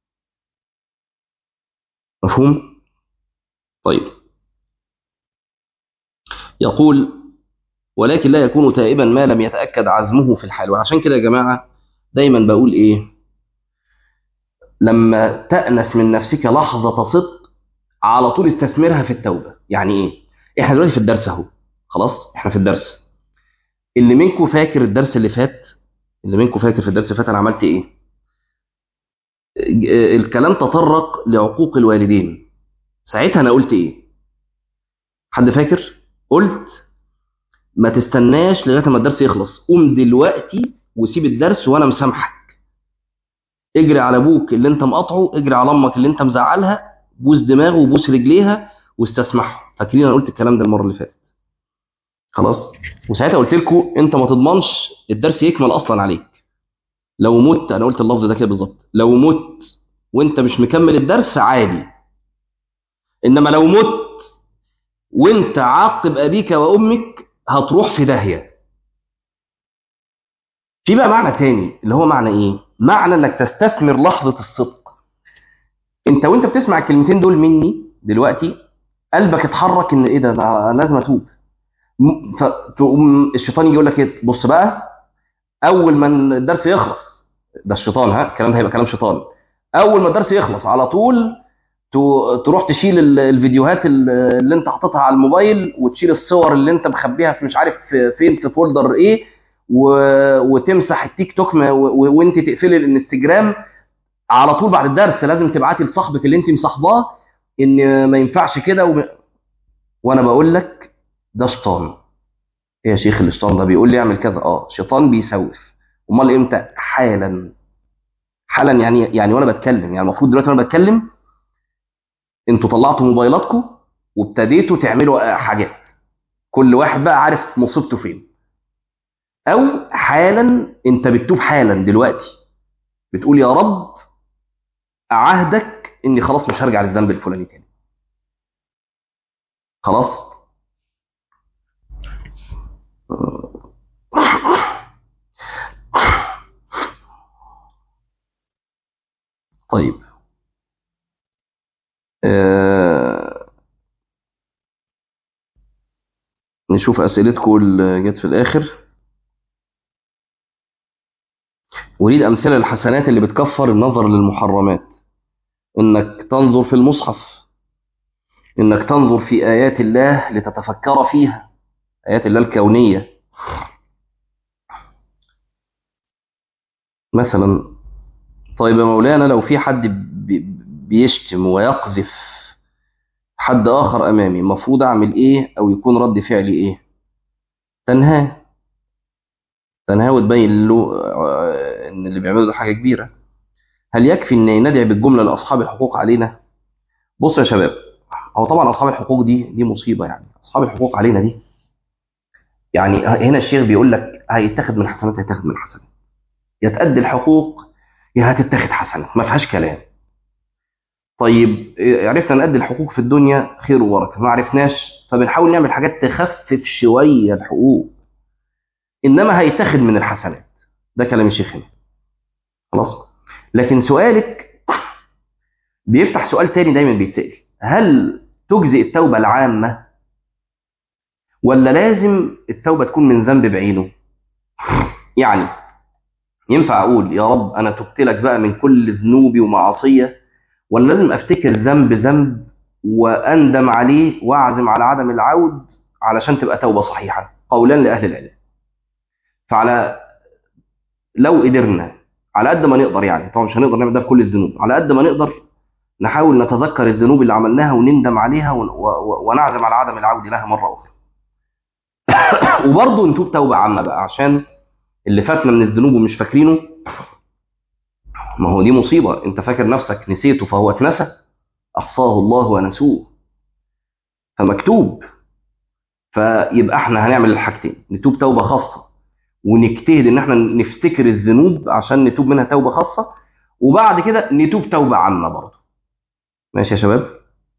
S1: مفهوم؟ طيب. يقول ولكن لا يكون تائبا ما لم يتأكد عزمه في الحال. وعشان كده يا جماعة دايما بقول إيه، لما تأنس من نفسك لحظة صدق على طول استثمرها في التوبة. يعني إيه؟ إحنا دلوقتي في الدرس أهو، خلاص إحنا في الدرس. اللي منكم فاكر الدرس اللي فات؟ اللي منكم فاكر في الدرس اللي فات أنا عملت إيه؟ الكلام تطرق لعقوق الوالدين. ساعتها أنا قلت إيه؟ حد فاكر؟ قلت ما تستناش لغاية ما الدرس يخلص، قوم دلوقتي وسيب الدرس وأنا مسامحك. اجري على ابوك اللي انت مقاطعه، اجري على امك اللي انت مزعلها، بوس دماغه وبوس رجليها واستسمحه. فاكرين انا قلت الكلام ده المره اللي فاتت؟ خلاص. وساعتها قلت لكم انت ما تضمنش الدرس يكمل اصلا عليك. لو مت، انا قلت اللفظ ده كده بالظبط، لو مت وانت مش مكمل الدرس عادي، انما لو مت وانت عاقب ابيك وامك هتروح في داهيه. في بقى معنى تاني اللي هو معنى ايه؟ معنى انك تستثمر لحظه الصدق. انت وانت بتسمع الكلمتين دول مني دلوقتي قلبك اتحرك ان ايه ده، انا لازم اتوب. فتقوم الشيطان يجي يقول لك ايه، بص بقى، اول ما الدرس يخلص، ده الشيطان، ها الكلام ده هيبقى كلام شيطان، اول ما الدرس يخلص على طول تروح تشيل الفيديوهات اللي انت حاططها على الموبايل، وتشيل الصور اللي انت مخبيها في مش عارف فين في فولدر ايه، وتمسح التيك توك وانت تقفلي الانستجرام. على طول بعد الدرس لازم تبعتي لصاحبك اللي انت مصاحباه ان ما ينفعش كده وانا بقول لك ده شيطان. ايه يا شيخ الشيطان ده بيقول لي اعمل كذا؟ اه شيطان بيسوف. امال امتى؟ حالا. حالا يعني وانا بتكلم، يعني المفروض دلوقتي وانا بتكلم انتوا طلعتوا موبايلاتكم وابتديتوا تعملوا حاجات، كل واحد بقى عارف مصيبته فين. او حالا انت بتتوب حالا دلوقتي، بتقول يا رب اعهدك اني خلاص مش هرجع للذنب الفلاني تاني. خلاص. طيب. آه... نشوف اسئلتكم اللي جت في الاخر. أريد أمثلة للحسنات اللي بتكفر النظر للمحرمات. إنك تنظر في المصحف، إنك تنظر في آيات الله لتتفكر فيها، آيات الله الكونية مثلا. طيب يا مولانا، لو في حد بيشتم ويقذف حد آخر أمامي، المفروض أعمل إيه أو يكون رد فعلي إيه؟ تنهاه. تنهاه وتبين له إن اللي بيعمله ده حاجة كبيرة. هل يكفي إن ندعي بالجملة لأصحاب الحقوق علينا؟ بصوا يا شباب، هو طبعا أصحاب الحقوق دي مصيبة. يعني أصحاب الحقوق علينا دي، يعني هنا الشيخ بيقول لك هيتاخد من حسنات، هيتاخد من حسنات، يا تأدي الحقوق يا هتتاخد حسنات، ما فيهاش كلام. طيب عرفنا نأدي الحقوق في الدنيا خير وبركة، ما عرفناش فبنحاول نعمل حاجات تخفف شوية الحقوق، إنما هيتاخد من الحسنات. ده كلام الشيخ هنا. خلاص. لكن سؤالك بيفتح سؤال تاني دايما بيتسأل، هل تجزئ التوبة العامة ولا لازم التوبة تكون من ذنب بعينه؟ يعني ينفع أقول يا رب أنا تبت لك بقى من كل ذنوبي ومعاصية، ولا لازم أفتكر ذنب ذنب وأندم عليه وأعزم على عدم العود علشان تبقى توبة صحيحة؟ قولان لأهل العلم. فعلى لو قدرنا على قد ما نقدر، يعني طبعا مش هنقدر نعمل ده في كل الذنوب، على قد ما نقدر نحاول نتذكر الذنوب اللي عملناها ونندم عليها ونعزم على عدم العودة لها مرة أخرى. وبرضه نتوب توبة عامة بقى، عشان اللي فاتنا من الذنوب ومش فاكرينه، ما هو دي مصيبة. انت فاكر نفسك نسيته فهو اتنسى، أحصاه الله ونسوه، فمكتوب. فيبقى احنا هنعمل الحاجتين، نتوب توبة خاصة ونجتهد ان احنا نفتكر الذنوب عشان نتوب منها توبة خاصة، وبعد كده نتوب توبة عامة برضه. ماشي يا شباب؟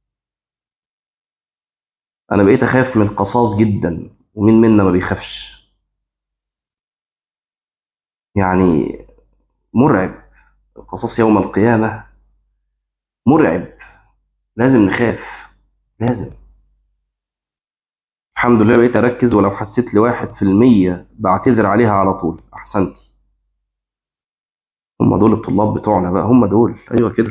S1: انا بقيت اخاف من القصاص جدا، ومين منا ما بيخافش؟ يعني مرعب. القصاص يوم القيامة مرعب، لازم نخاف، لازم. الحمد لله بقيت اركز، ولو حسيت لواحد في المية بعتذر عليها على طول. احسنت. هم دول الطلاب بتوعنا بقى، هم دول، ايوه كده.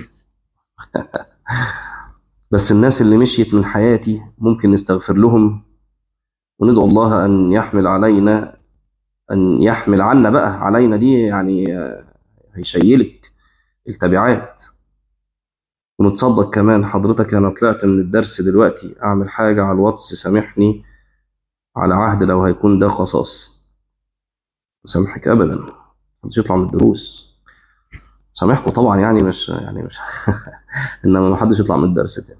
S1: بس الناس اللي مشيت من حياتي ممكن نستغفر لهم وندعو الله ان يحمل علينا، ان يحمل عنا بقى، علينا دي يعني هيشيلك التبعات. ونتصدق كمان. حضرتك انا طلعت من الدرس دلوقتي اعمل حاجة على الواتس، سامحني، على عهد لو هيكون ده قصاص. سامحك ابدا، محدش يطلع من الدروس. سامحكم طبعا، يعني مش انما ما حدش يطلع من الدرس تاني.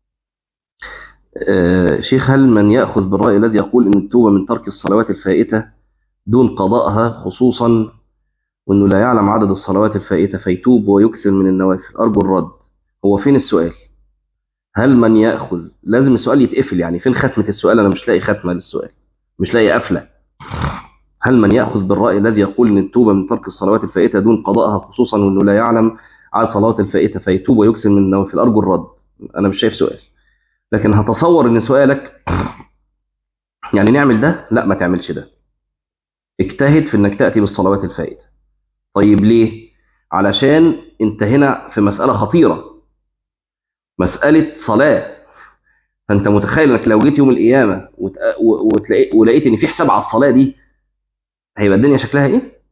S1: شيخ، هل من يأخذ بالرأي الذي يقول ان التوبة من ترك الصلوات الفائتة دون قضائها، خصوصا وانه لا يعلم عدد الصلوات الفائتة فيتوب ويكثر من النوافل؟ ارجو الرد. هو فين السؤال؟ هل من يأخذ، لازم السؤال يتقفل، يعني فين ختمة السؤال؟ انا مش لاقي ختمة للسؤال، مش لاقي قفلة. هل من يأخذ بالرأي الذي يقول ان التوبة من ترك الصلوات الفائتة دون قضائها، خصوصا وانه لا يعلم عدد الصلوات الفائتة فيتوب ويكثر من النوافل؟ ارجو الرد. انا مش شايف سؤال، لكن هتصور ان سؤالك يعني نعمل ده، لا ما تعملش ده، اجتهد في انك تأتي بالصلوات الفائتة. طيب ليه؟ علشان انت هنا في مسألة خطيرة، مسألة صلاة. فانت متخيل انك لو جيت يوم القيامة ولقيت ان في حساب على الصلاة دي، هيبقى الدنيا شكلها ايه؟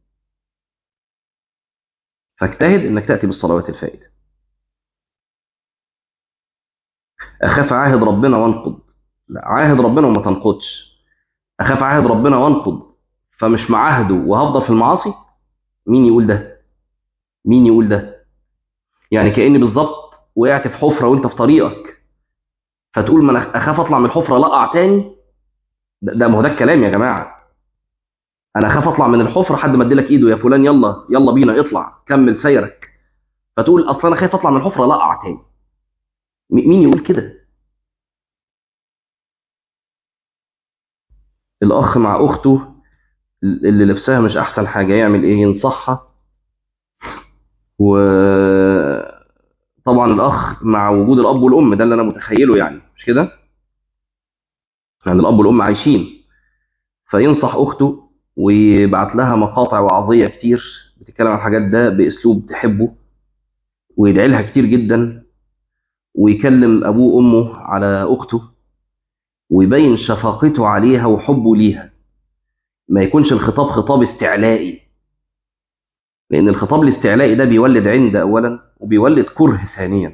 S1: فاجتهد انك تأتي بالصلوات الفائتة. اخاف عاهد ربنا وانقض؟ لا، عاهد ربنا وما تنقضش. اخاف عاهد ربنا وانقض فمش معاهده وهفضل في المعاصي؟ مين يقول ده؟ مين يقول ده؟ يعني كأني بالظبط وقعت في حفرة وانت في طريقك، فتقول ما انا اخاف اطلع من الحفرة لا اقع تاني. ما هو ده الكلام يا جماعة. انا اخاف اطلع من الحفرة حد ما اديلك ايده، يا فلان يلا يلا بينا اطلع كمل سيرك، فتقول اصلا انا خايف اطلع من الحفرة لا اقع تاني. مين يقول كده؟ الاخ مع اخته اللي لبسها مش احسن حاجة، يعمل ايه؟ ينصحها. وطبعا الاخ مع وجود الاب والام، ده اللي انا متخيله، يعني مش كده؟ يعني الاب والام عايشين، فينصح اخته ويبعت لها مقاطع وعظية كتير بتتكلم عن الحاجات ده باسلوب تحبه، ويدعي لها كتير جدا، ويكلم ابوه وامه على اخته، ويبين شفقته عليها وحبه ليها. ما يكونش الخطاب خطاب استعلائي، لان الخطاب الاستعلائي ده بيولد عند اولا وبيولد كره ثانيا.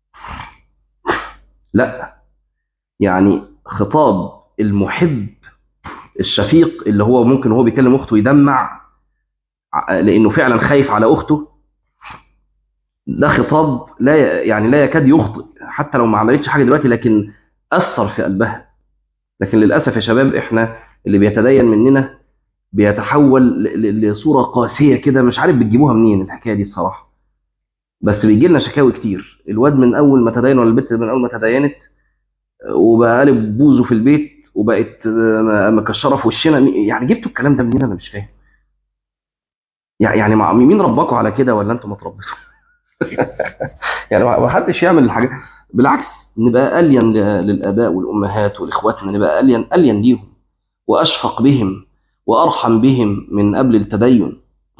S1: لا، يعني خطاب المحب الشفيق اللي هو ممكن وهو بيكلم اخته يدمع لانه فعلا خايف على اخته، ده خطاب يعني لا يكاد يخطئ حتى لو ما عملتش حاجه دلوقتي، لكن اثر في قلبها. لكن للاسف يا شباب، احنا اللي بيتدين مننا بيتحول لصوره قاسيه كده، مش عارف بتجيبوها منين الحكايه دي الصراحه. بس بيجي لنا شكاوي كتير، الواد من اول ما تدين ولا البت من اول ما تدينت وبقى قالب بوزه في البيت وبقت مكشره في وشنا. يعني جبتوا الكلام ده منين؟ انا مش فاهم. يعني مين ربكوا على كده، ولا انتوا ما تربيتوا؟ يعني ما حدش يعمل الحاجات. بالعكس نبقى ألين للآباء والأمهات والإخواتنا، نبقى ألين ليهم وأشفق بهم وأرحم بهم من قبل التدين.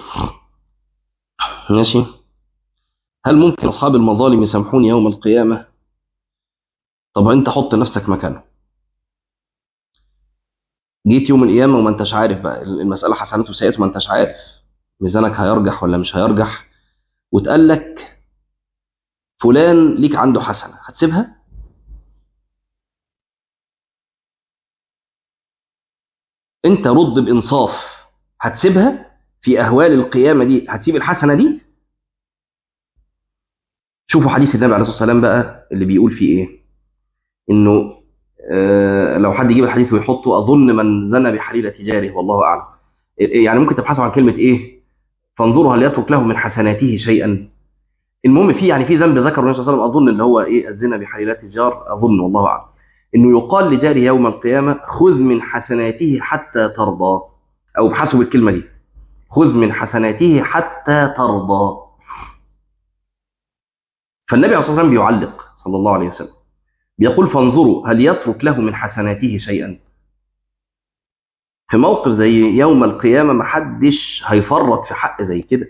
S1: ماشي. هل ممكن أصحاب المظالم يسامحون يوم القيامة؟ طب أنت حط نفسك مكانه، جيت يوم القيامة وما أنتش عارف بقى المسألة حسنات وسيئات، وما أنتش عارف ميزانك هيرجح ولا مش هيرجح، وتقال لك فلان ليك عنده حسنة، هتسيبها؟ أنت رد بإنصاف، هتسيبها في أهوال القيامة دي؟ هتسيب الحسنة دي؟ شوفوا حديث النبي عليه الصلاة والسلام بقى اللي بيقول فيه إيه، إنه لو حد يجيب الحديث ويحطه، أظن من زنى بحليلة جاره والله أعلم. يعني ممكن تبحثوا عن كلمة إيه، فانظروا هل يترك له من حسناته شيئا. المهم في يعني في ذنب ذكر النبي صلى الله عليه وسلم، أظن اللي هو إيه، الزنا بحليلات الجار، أظن والله أعلم، إنه يقال لجاره يوم القيامة خذ من حسناته حتى ترضى، أو ابحثوا بالكلمة دي، خذ من حسناته حتى ترضى. فالنبي عليه الصلاة والسلام بيعلق صلى الله عليه وسلم، بيقول فانظروا هل يترك له من حسناته شيئا. في موقف زي يوم القيامة محدش هيفرط في حق زي كده.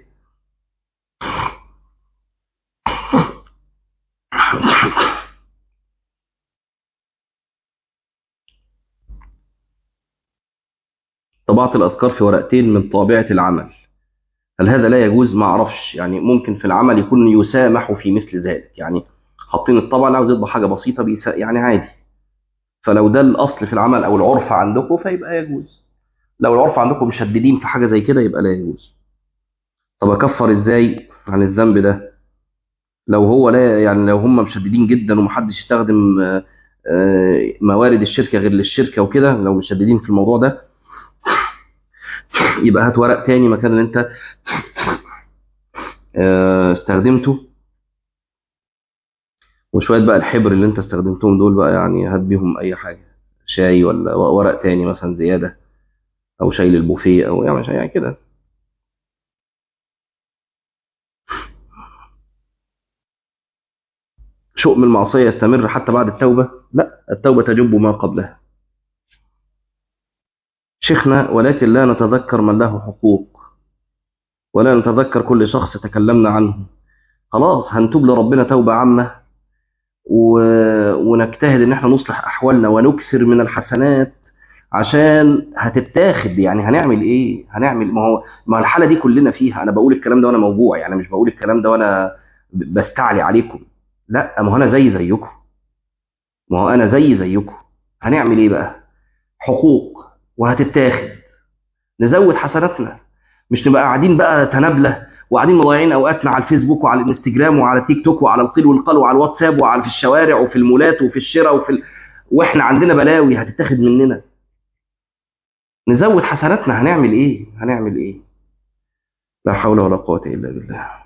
S1: طبعت الأذكار في ورقتين من طابعة العمل، هل هذا لا يجوز؟ ما أعرفش، يعني ممكن في العمل يكون يسامح في مثل ذلك، يعني حاطين الطبعة اللي عاوز يطبع حاجة بسيطة يعني عادي. فلو ده الأصل في العمل أو العرف عندكم فيبقى يجوز، لو العرف عندكم مشددين في حاجة زي كده يبقى لا يجوز. طب أكفر إزاي عن الذنب ده؟ لو هو لا، يعني لو هم مشددين جدا ومحدش يستخدم موارد الشركة غير للشركة وكده، لو مشددين في الموضوع ده يبقى هات ورق تاني مكان اللي انت استخدمته، وشوية بقى الحبر اللي انت استخدمتهم دول بقى يعني هات بيهم اي حاجة، شاي ولا ورق تاني مثلا زيادة، او شاي للبوفيه، او يعني كده. شؤم المعصية يستمر حتى بعد التوبة؟ لا، التوبة تجب ما قبلها. شيخنا ولكن لا نتذكر من له حقوق، ولا نتذكر كل شخص تكلمنا عنه. خلاص هنتوب لربنا توبة عامة و... ونجتهد ان احنا نصلح احوالنا ونكثر من الحسنات عشان هتتاخد. يعني هنعمل ايه؟ هنعمل، ما هو الحالة دي كلنا فيها. انا بقول الكلام ده وانا موجوع، يعني مش بقول الكلام ده وانا بستعلي عليكم، لا، ما هو انا زي زيكم، ما هو انا زي زيكم. هنعمل ايه بقى؟ حقوق وهتتاخد، نزود حسناتنا، مش نبقى قاعدين بقى تنابله وقاعدين مضيعين اوقاتنا على الفيسبوك وعلى الانستجرام وعلى تيك توك وعلى القيل والقال وعلى الواتساب وعلى في الشوارع وفي المولات وفي الشراء واحنا عندنا بلاوي هتتاخد مننا. نزود حسناتنا، هنعمل ايه؟ هنعمل ايه؟ لا حول ولا قوة الا بالله.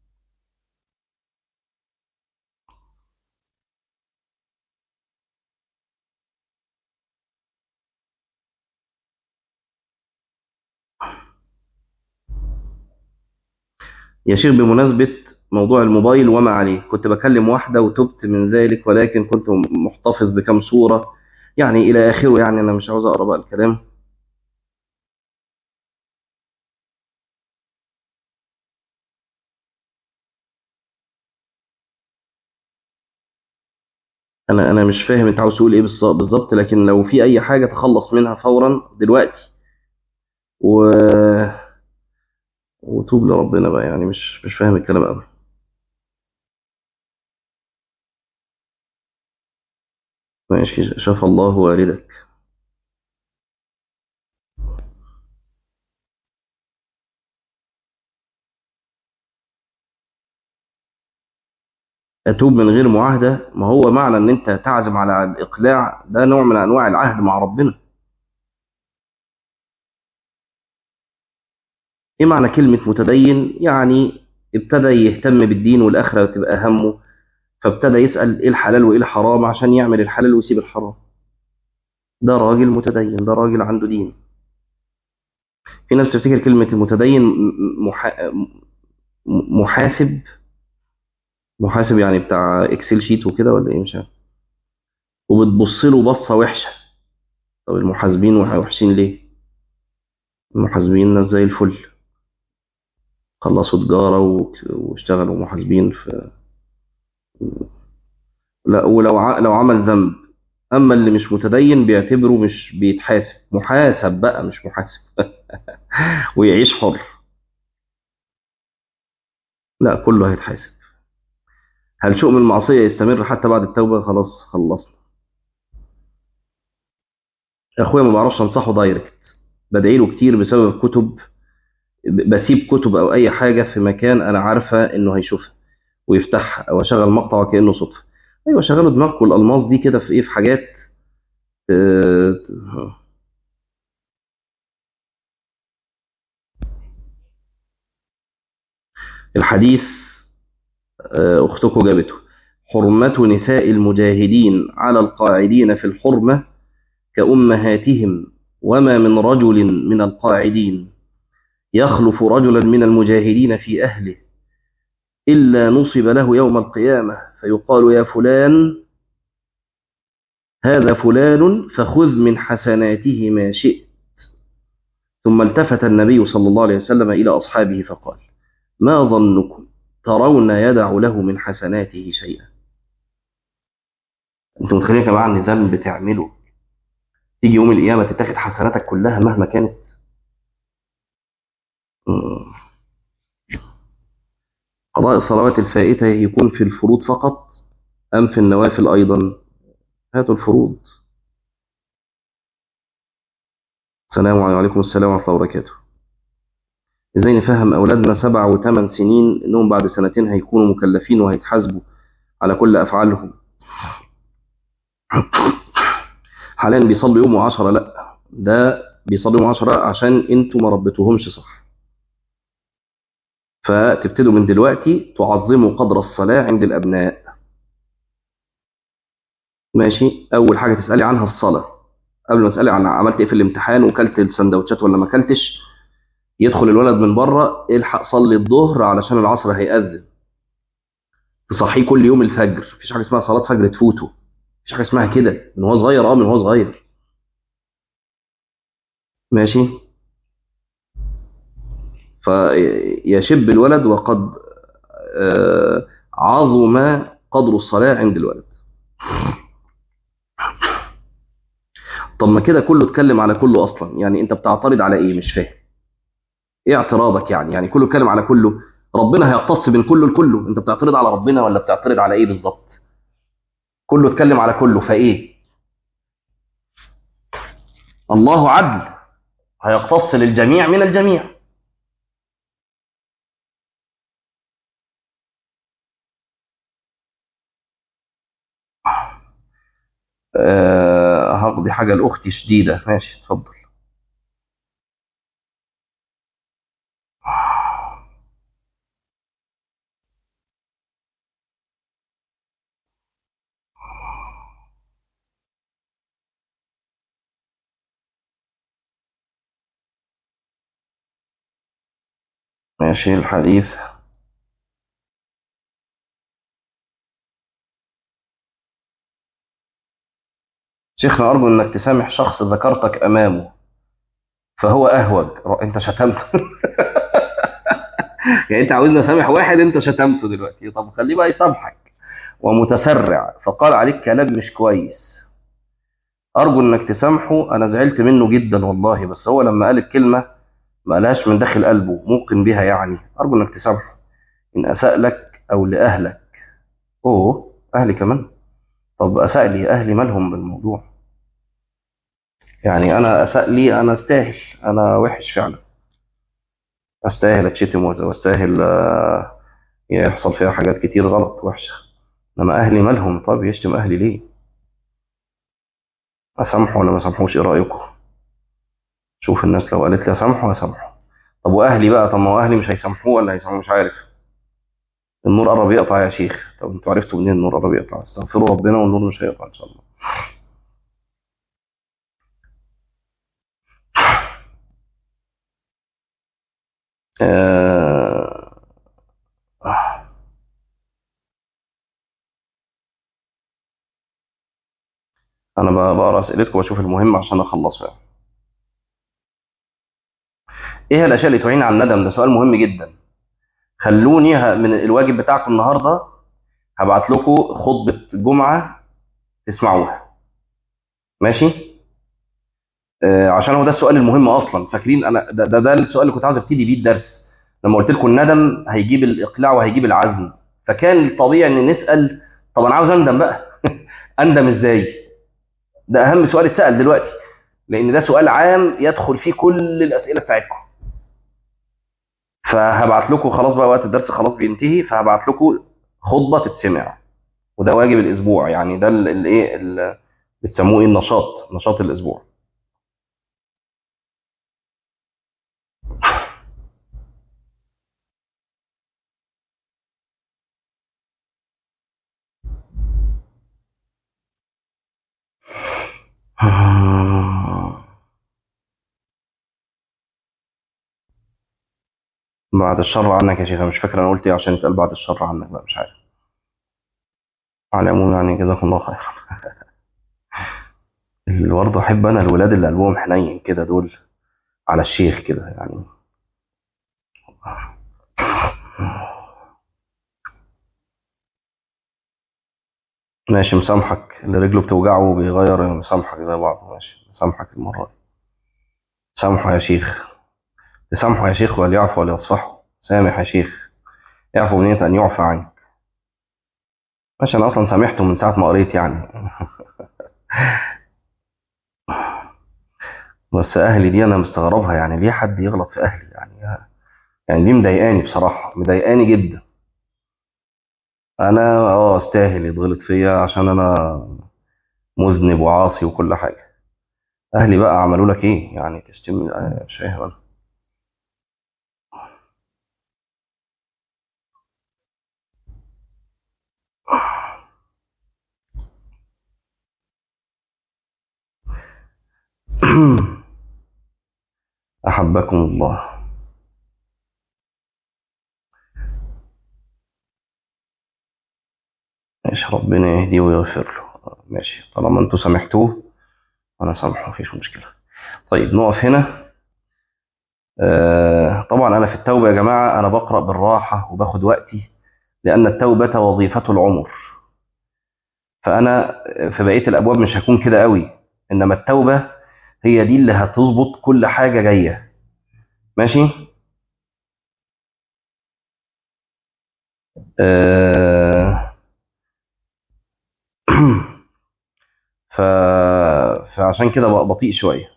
S1: يا شيخ بمناسبة موضوع الموبايل وما عليه، كنت بكلم واحدة وتبت من ذلك، ولكن كنت محتفظ بكم صورة يعني إلى آخره، يعني أنا مش عاوز أقرأ بقى الكلام. أنا مش فاهم أنت عاوز تقول إيه بالظبط، لكن لو في أي حاجة تخلص منها فورا دلوقتي و... وتوب لربنا بقى، يعني مش فاهم الكلام أوي. ماشي، شاف الله والدك. أتوب من غير معاهدة؟ ما هو معنى إن أنت تعزم على الإقلاع ده نوع من أنواع العهد مع ربنا. ايه معنى كلمة متدين؟ يعني ابتدى يهتم بالدين والآخرة تبقى همه، فابتدى يسأل ايه الحلال وايه الحرام عشان يعمل الحلال ويسيب الحرام. ده راجل متدين، ده راجل عنده دين. في ناس تفتكر كلمة المتدين محاسب، محاسب يعني بتاع اكسل شيت وكده ولا ايه؟ مش عارف. وبتبص له بصة وحشة. طب المحاسبين وحشين ليه؟ المحاسبين ناس زي الفل، خلصوا تجارة واشتغلوا محاسبين في. لا، ولو لو عمل ذنب. أما اللي مش متدين بيعتبره مش بيتحاسب، محاسب بقى مش محاسب. ويعيش حر. لا، كله هيتحاسب. هل شؤم المعصية يستمر حتى بعد التوبة؟ خلاص خلصنا. أخويا ما بعرفش أنصحه دايركت، بدعي له كتير بسبب كتب. بسيب كتب أو أي حاجة في مكان أنا عارفة إنه هيشوفها ويفتحها، أو أشغل مقطع وكأنه صدفة. أيوة، شغلوا دماغكم الألماس دي كده في إيه، في حاجات. آه، الحديث. أختكم جابته. حرمة نساء المجاهدين على القاعدين في الحرمة كأمهاتهم، وما من رجل من القاعدين يخلف رجلا من المجاهدين في أهله إلا نصب له يوم القيامة فيقال يا فلان، هذا فلان فخذ من حسناته ما شئت. ثم التفت النبي صلى الله عليه وسلم إلى أصحابه فقال ما ظنكم ترون يدع له من حسناته شيئا؟ انت متخيل يا جماعه ان ذنب تعمله تيجي يوم القيامه تتاخد حسناتك كلها مهما كانت؟ مم. قضاء الصلوات الفائته يكون في الفروض فقط ام في النوافل ايضا؟ هاتوا الفروض. السلام عليكم. السلام ورحمه الله وبركاته. ازاي نفهم اولادنا 7 و8 سنين انهم بعد سنتين هيكونوا مكلفين وهيتحاسبوا على كل افعالهم؟ حاليا بيصلوا يوم و10، لا ده بيصلوا يوم 10 عشان انتوا ما ربيتوهمش صح. فتبتدوا من دلوقتي تعظموا قدر الصلاة عند الأبناء. ماشي، أول حاجة تسألي عنها الصلاة. قبل ما تسألي عن عملت إيه في الامتحان وكلت السندوتشات ولا ما كلتش، يدخل الولد من بره الحق صلي الظهر علشان العصر هيأذن. تصحيه كل يوم الفجر، مفيش حاجة اسمها صلاة فجر تفوته. مفيش حاجة اسمها كده من هو صغير، من هو صغير. ماشي. فيشب الولد وقد عظم قدر الصلاة عند الولد. طب ما كده كله اتكلم على كله اصلا، يعني انت بتعترض على ايه؟ مش فاهم. ايه اعتراضك يعني كله اتكلم على كله. ربنا هيقتص من كله لكله، انت بتعترض على ربنا ولا بتعترض على ايه بالظبط؟ كله اتكلم على كله فايه؟ الله عدل، هيقتص للجميع من الجميع. هقضي حاجه لاختي شديده. ماشي، اتفضل. ماشي الحديث. شيخنا، ارجو انك تسامح شخص ذكرتك امامه فهو اهوج. انت شتمته. يعني انت عاوزني اسامح واحد انت شتمته دلوقتي؟ طب خليه بقى يسامحك. ومتسرع فقال عليك كلام مش كويس. أرجو إنك تسامحه، أنا زعلت منه جدا والله، بس هو لما قال الكلمة ما قالهاش من داخل قلبه، موقن بيها يعني. أرجو إنك تسامحه إن أساء لك أو لأهلك. أوه، أهلي كمان؟ طب أساء لي، أهلي مالهم بالموضوع؟ يعني أنا أساء لي، أنا أستاهل. أنا وحش فعلا، أستاهل أتشتم وأستاهل يحصل فيها حاجات كتير غلط وحشة. إنما أهلي مالهم؟ طب يشتم أهلي ليه؟ أسامحه ولا ما أسامحوش؟ إيه رأيكم؟ شوف الناس لو قالت لي أسامحه أسامحه. طب وأهلي بقى؟ طب ما هو أهلي مش هيسامحوه ولا هيسامحوه؟ مش عارف. النور قرب يقطع يا شيخ. طب انتوا عرفتوا منين النور قرب يقطع؟ استغفروا ربنا والنور مش هيقطع ان شاء الله. آه... أنا بقرأ أسئلتكم وأشوف المهم عشان أخلصه يعني. إيه هي الأشياء اللي تعين على الندم؟ ده سؤال مهم جدا. خلوني من الواجب بتاعكم النهاردة هبعت لكم خطبة جمعة تسمعوها. ماشي؟ عشان هو ده السؤال المهم أصلا. فاكرين أنا ده السؤال اللي كنت عاوز أبتدي بيه الدرس لما قلت لكم الندم هيجيب الإقلاع وهيجيب العزم. فكان الطبيعي إن نسأل طب أنا عاوز أندم بقى. أندم إزاي؟ ده أهم سؤال اتسأل دلوقتي، لأن ده سؤال عام يدخل فيه كل الأسئلة بتاعتكم. فهبعت لكم خلاص بقى، وقت الدرس خلاص بينتهي، فهبعت لكم خطبة تتسمع. وده واجب الأسبوع يعني، ده الإيه بتسموه إيه، نشاط الأسبوع. بعد الشر عنك يا شيخ، أنا مش فاكر أنا قلت إيه عشان يتقال بعد الشر عنك بقى، مش عارف. على العموم يعني جزاكم الله خير. برضه أحب أنا الولاد اللي قلبهم حنين كده دول، على الشيخ كده يعني. ماشي مسامحك، اللي رجله بتوجعه بيغير مسامحك زي بعض. ماشي مسامحك المرة دي. سامحه يا شيخ. تسامحه يا شيخ، وليعفو وليصفحه. سامح يا شيخ، يعفو بنية أن يعفى عنك. ماشي أنا أصلا سامحته من ساعة ما قريت يعني. بس أهلي دي أنا مستغربها، يعني ليه حد يغلط في أهلي يعني؟ يعني دي مضايقاني بصراحة، مضايقاني جدا. أنا أستاهل يتغلط فيا عشان أنا مذنب وعاصي وكل حاجة. أهلي بقى عملوا لك إيه يعني تشتم؟ مش فاهم أنا. أحبكم الله. ماشي ربنا يهديه ويغفر له. ماشي طالما أنتوا سامحتوه أنا سامحه، مفيش مشكلة. طيب نقف هنا. طبعا أنا في التوبة يا جماعة أنا بقرأ بالراحة وباخد وقتي، لأن التوبة وظيفة العمر. فأنا في بقية الأبواب مش هكون كده قوي، إنما التوبة هي دي اللي هتظبط كل حاجة جاية. ماشي. آه، ف... فعشان كده بقى بطيء شوية.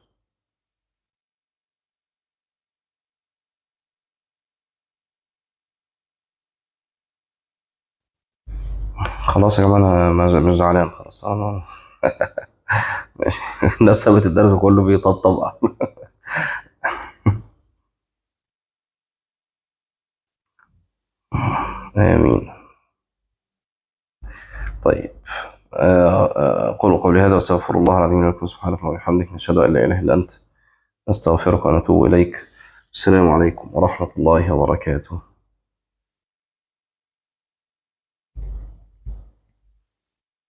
S1: خلاص يا جماعة أنا مش زعلان خلاص أنا. ماشي. الناس سابت الدرس كله بيطبطب. آمين. طيب. أقول قولي هذا وأستغفر الله العظيم لكم سبحانه وبحمدك، نشهد أن لا إله إلا أنت، نستغفرك ونتوب إليك. السلام عليكم ورحمة الله وبركاته.